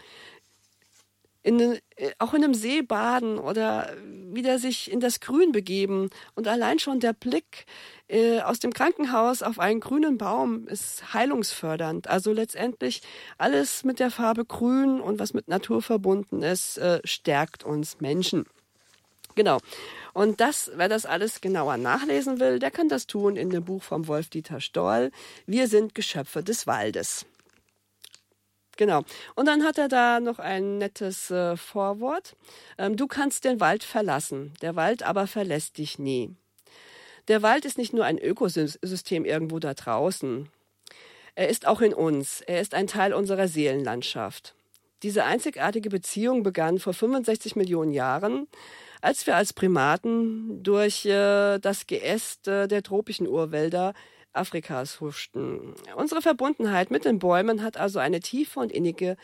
auch in einem See baden oder wieder sich in das Grün begeben. Und allein schon der Blick aus dem Krankenhaus auf einen grünen Baum ist heilungsfördernd. Also letztendlich alles mit der Farbe Grün und was mit Natur verbunden ist, stärkt uns Menschen. Genau. Und wer das alles genauer nachlesen will, der kann das tun in dem Buch vom Wolf-Dieter Stoll. Wir sind Geschöpfe des Waldes. Genau. Und dann hat er da noch ein nettes Vorwort. Du kannst den Wald verlassen, der Wald aber verlässt dich nie. Der Wald ist nicht nur ein Ökosystem irgendwo da draußen. Er ist auch in uns. Er ist ein Teil unserer Seelenlandschaft. Diese einzigartige Beziehung begann vor 65 Millionen Jahren, als wir als Primaten durch das Geäst der tropischen Urwälder Afrikas huschten. Unsere Verbundenheit mit den Bäumen hat also tiefe und innige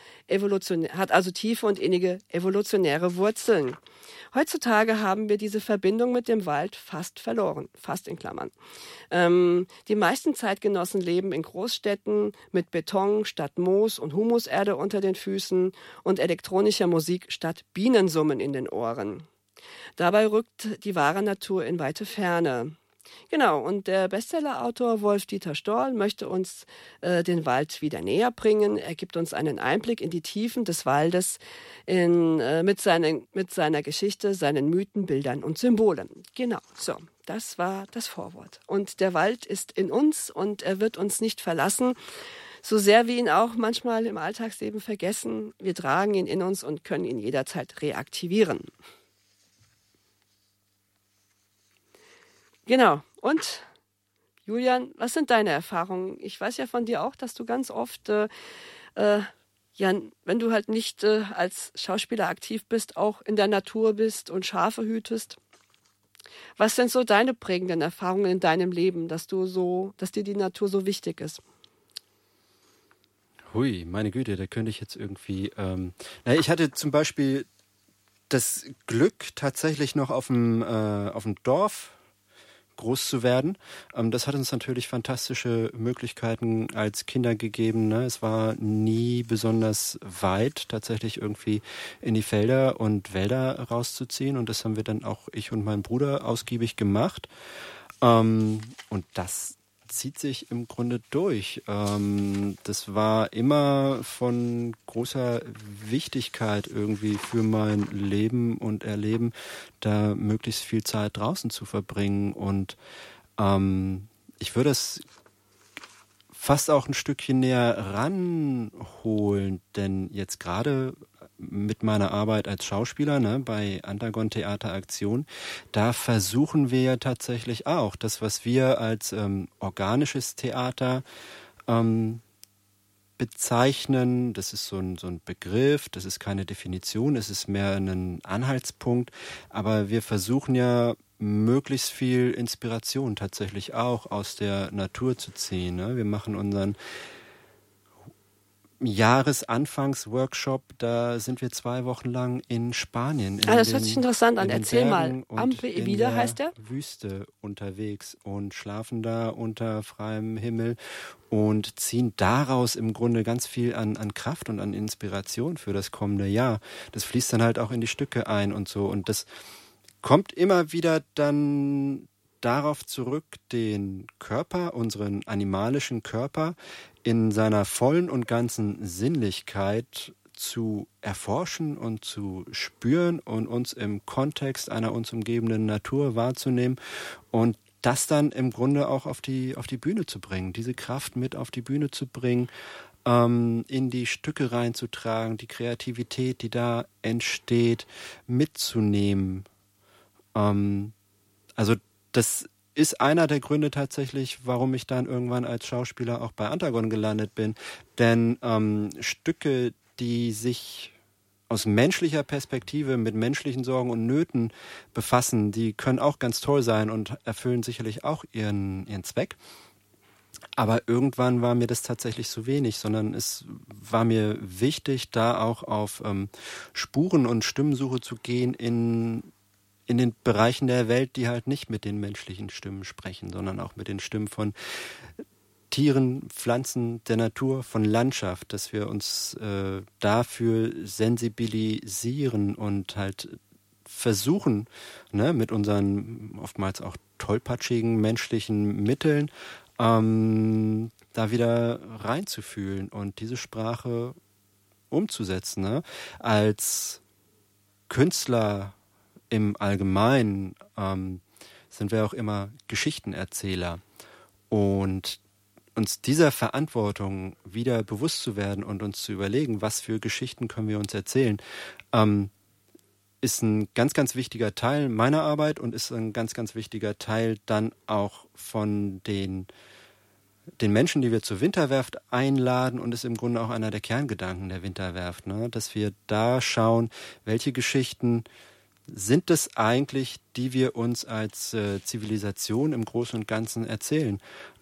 evolutionäre Wurzeln. Heutzutage haben wir diese Verbindung mit dem Wald fast verloren, fast in Klammern. Die meisten Zeitgenossen leben in Großstädten mit Beton statt Moos und Humuserde unter den Füßen und elektronischer Musik statt Bienensummen in den Ohren. Dabei rückt die wahre Natur in weite Ferne. Genau, und der Bestsellerautor Wolf-Dieter Stoll möchte uns den Wald wieder näher bringen. Er gibt uns einen Einblick in die Tiefen des Waldes mit seiner Geschichte, seinen Mythen, Bildern und Symbolen. Genau, so, das war das Vorwort. Und der Wald ist in uns und er wird uns nicht verlassen, so sehr wir ihn auch manchmal im Alltagsleben vergessen. Wir tragen ihn in uns und können ihn jederzeit reaktivieren. Genau. Und Julian, was sind deine Erfahrungen? Ich weiß ja von dir auch, dass du ganz oft, wenn du halt nicht als Schauspieler aktiv bist, auch in der Natur bist und Schafe hütest. Was sind so deine prägenden Erfahrungen in deinem Leben, dass dir die Natur so wichtig ist? Hui, meine Güte, da könnte ich jetzt irgendwie... ich hatte zum Beispiel das Glück, tatsächlich noch auf dem Dorf groß zu werden. Das hat uns natürlich fantastische Möglichkeiten als Kinder gegeben. Ne? Es war nie besonders weit, tatsächlich irgendwie in die Felder und Wälder rauszuziehen. Und das haben wir dann auch, ich und mein Bruder, ausgiebig gemacht. Und das zieht sich im Grunde durch. Das war immer von großer Wichtigkeit irgendwie für mein Leben und Erleben, da möglichst viel Zeit draußen zu verbringen. Und ich würde es fast auch ein Stückchen näher ranholen, denn jetzt gerade mit meiner Arbeit als Schauspieler, ne, bei Antagon Theater Aktion, da versuchen wir ja tatsächlich auch das, was wir als organisches Theater bezeichnen, das ist so ein Begriff, das ist keine Definition, es ist mehr ein Anhaltspunkt, aber wir versuchen ja möglichst viel Inspiration tatsächlich auch aus der Natur zu ziehen. Ne? Wir machen unseren Jahresanfangsworkshop, da sind wir 2 Wochen lang in Spanien. Das hört sich interessant an. Erzähl mal. Ambre Vida heißt der? Wüste unterwegs und schlafen da unter freiem Himmel und ziehen daraus im Grunde ganz viel an Kraft und an Inspiration für das kommende Jahr. Das fließt dann halt auch in die Stücke ein und so. Und das kommt immer wieder dann darauf zurück, den Körper, unseren animalischen Körper, in seiner vollen und ganzen Sinnlichkeit zu erforschen und zu spüren und uns im Kontext einer uns umgebenden Natur wahrzunehmen und das dann im Grunde auch auf die Bühne zu bringen, diese Kraft mit auf die Bühne zu bringen, in die Stücke reinzutragen, die Kreativität, die da entsteht, mitzunehmen. Also das ist einer der Gründe tatsächlich, warum ich dann irgendwann als Schauspieler auch bei Antagon gelandet bin. Denn Stücke, die sich aus menschlicher Perspektive mit menschlichen Sorgen und Nöten befassen, die können auch ganz toll sein und erfüllen sicherlich auch ihren Zweck. Aber irgendwann war mir das tatsächlich zu wenig, sondern es war mir wichtig, da auch auf Spuren- und Stimmensuche zu gehen in den Bereichen der Welt, die halt nicht mit den menschlichen Stimmen sprechen, sondern auch mit den Stimmen von Tieren, Pflanzen, der Natur, von Landschaft, dass wir uns dafür sensibilisieren und halt versuchen, ne, mit unseren oftmals auch tollpatschigen menschlichen Mitteln da wieder reinzufühlen und diese Sprache umzusetzen. Ne? Als Künstler im Allgemeinen sind wir auch immer Geschichtenerzähler. Und uns dieser Verantwortung wieder bewusst zu werden und uns zu überlegen, was für Geschichten können wir uns erzählen, ist ein ganz, ganz wichtiger Teil meiner Arbeit und ist ein ganz, ganz wichtiger Teil dann auch von den Menschen, die wir zur Winterwerft einladen, und ist im Grunde auch einer der Kerngedanken der Winterwerft, ne? Dass wir da schauen, welche Geschichten sind es eigentlich, die wir uns als Zivilisation im Großen und Ganzen erzählen.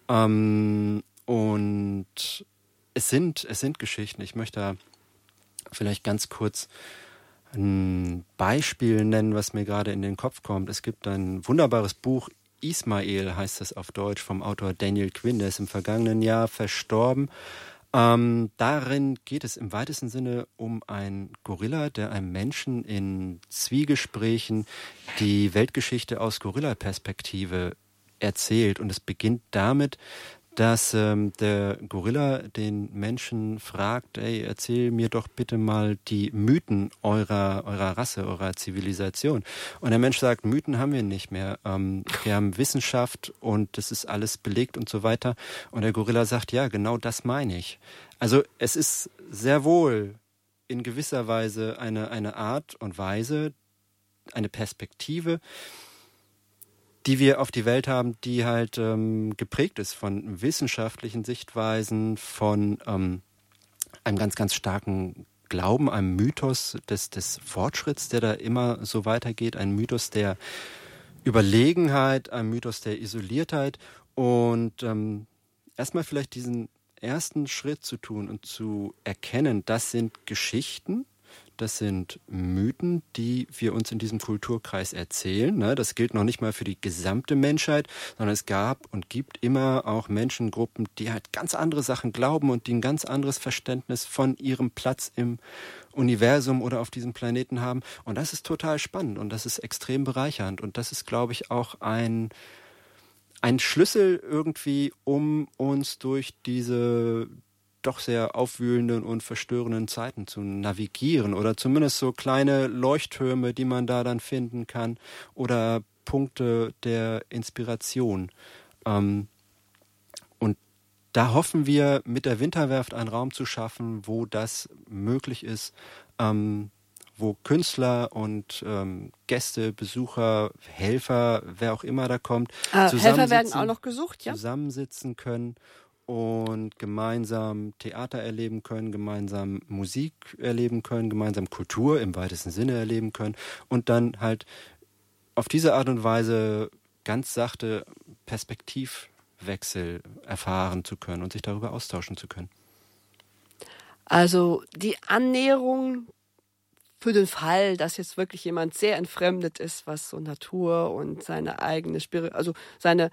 Und es sind Geschichten. Ich möchte da vielleicht ganz kurz ein Beispiel nennen, was mir gerade in den Kopf kommt. Es gibt ein wunderbares Buch, Ismael heißt es auf Deutsch, vom Autor Daniel Quinn, der ist im vergangenen Jahr verstorben. Darin geht es im weitesten Sinne um einen Gorilla, der einem Menschen in Zwiegesprächen die Weltgeschichte aus Gorilla-Perspektive erzählt. Und es beginnt damit, dass der Gorilla den Menschen fragt, ey, erzähl mir doch bitte mal die Mythen eurer Rasse, eurer Zivilisation. Und der Mensch sagt, Mythen haben wir nicht mehr. Wir haben Wissenschaft und das ist alles belegt und so weiter. Und der Gorilla sagt, ja, genau das meine ich. Also es ist sehr wohl in gewisser Weise eine Art und Weise, eine Perspektive, die wir auf die Welt haben, die halt geprägt ist von wissenschaftlichen Sichtweisen, von einem ganz, ganz starken Glauben, einem Mythos des Fortschritts, der da immer so weitergeht, ein Mythos der Überlegenheit, ein Mythos der Isoliertheit und erstmal vielleicht diesen ersten Schritt zu tun und zu erkennen, das sind Geschichten, das sind Mythen, die wir uns in diesem Kulturkreis erzählen. Ne? Das gilt noch nicht mal für die gesamte Menschheit, sondern es gab und gibt immer auch Menschengruppen, die halt ganz andere Sachen glauben und die ein ganz anderes Verständnis von ihrem Platz im Universum oder auf diesem Planeten haben. Und das ist total spannend und das ist extrem bereichernd. Und das ist, glaube ich, auch ein Schlüssel irgendwie, um uns durch diese doch sehr aufwühlenden und verstörenden Zeiten zu navigieren oder zumindest so kleine Leuchttürme, die man da dann finden kann oder Punkte der Inspiration. Und da hoffen wir, mit der Winterwerft einen Raum zu schaffen, wo das möglich ist, wo Künstler und Gäste, Besucher, Helfer, wer auch immer da kommt, Helfer werden auch noch gesucht, ja? Zusammensitzen können und gemeinsam Theater erleben können, gemeinsam Musik erleben können, gemeinsam Kultur im weitesten Sinne erleben können und dann halt auf diese Art und Weise ganz sachte Perspektivwechsel erfahren zu können und sich darüber austauschen zu können. Also die Annäherung für den Fall, dass jetzt wirklich jemand sehr entfremdet ist, was so Natur und seine eigene sein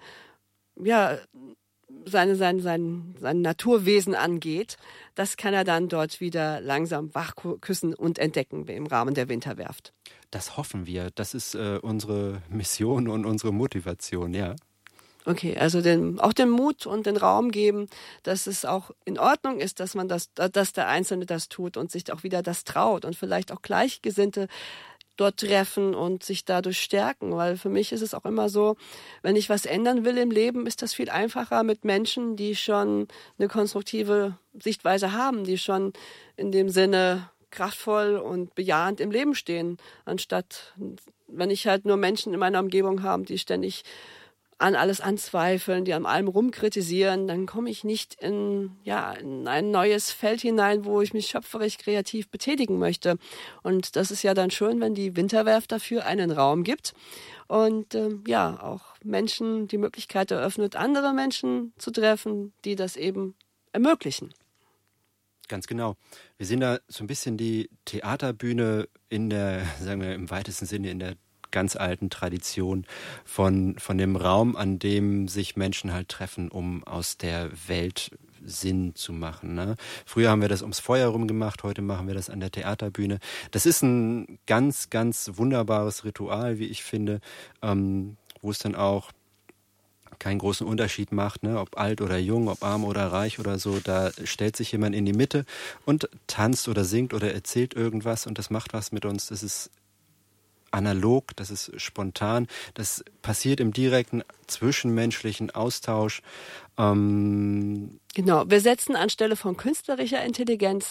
Naturwesen angeht, das kann er dann dort wieder langsam wachküssen und entdecken im Rahmen der Winterwerft. Das hoffen wir. Das ist unsere Mission und unsere Motivation, ja. Okay, also auch den Mut und den Raum geben, dass es auch in Ordnung ist, dass dass der Einzelne das tut und sich auch wieder das traut und vielleicht auch Gleichgesinnte dort treffen und sich dadurch stärken, weil für mich ist es auch immer so, wenn ich was ändern will im Leben, ist das viel einfacher mit Menschen, die schon eine konstruktive Sichtweise haben, die schon in dem Sinne kraftvoll und bejahend im Leben stehen, anstatt wenn ich halt nur Menschen in meiner Umgebung habe, die ständig an alles anzweifeln, die an allem rumkritisieren, dann komme ich nicht in ein neues Feld hinein, wo ich mich schöpferisch kreativ betätigen möchte. Und das ist ja dann schön, wenn die Winterwerft dafür einen Raum gibt und auch Menschen die Möglichkeit eröffnet, andere Menschen zu treffen, die das eben ermöglichen. Ganz genau. Wir sind da so ein bisschen die Theaterbühne in der, sagen wir im weitesten Sinne, in der ganz alten Tradition von dem Raum, an dem sich Menschen halt treffen, um aus der Welt Sinn zu machen. Ne? Früher haben wir das ums Feuer rum gemacht, heute machen wir das an der Theaterbühne. Das ist ein ganz, ganz wunderbares Ritual, wie ich finde, wo es dann auch keinen großen Unterschied macht, ne? Ob alt oder jung, ob arm oder reich oder so. Da stellt sich jemand in die Mitte und tanzt oder singt oder erzählt irgendwas und das macht was mit uns. Das ist analog, das ist spontan, das passiert im direkten zwischenmenschlichen Austausch. Genau, wir setzen anstelle von künstlicher Intelligenz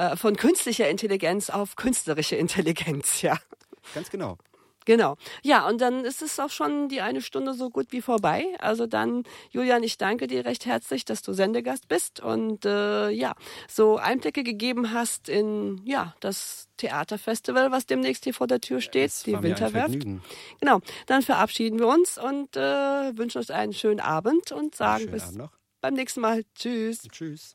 auf künstlerische Intelligenz, ja. Ganz genau. Genau. Ja, und dann ist es auch schon die eine Stunde so gut wie vorbei. Also dann, Julian, ich danke dir recht herzlich, dass du Sendegast bist und so Einblicke gegeben hast in das Theaterfestival, was demnächst hier vor der Tür steht, das die war mir ein Winterwerft. Vergnügen. Genau, dann verabschieden wir uns und wünschen euch einen schönen Abend und sagen Schönen bis Abend noch. beim nächsten Mal. Tschüss. Tschüss.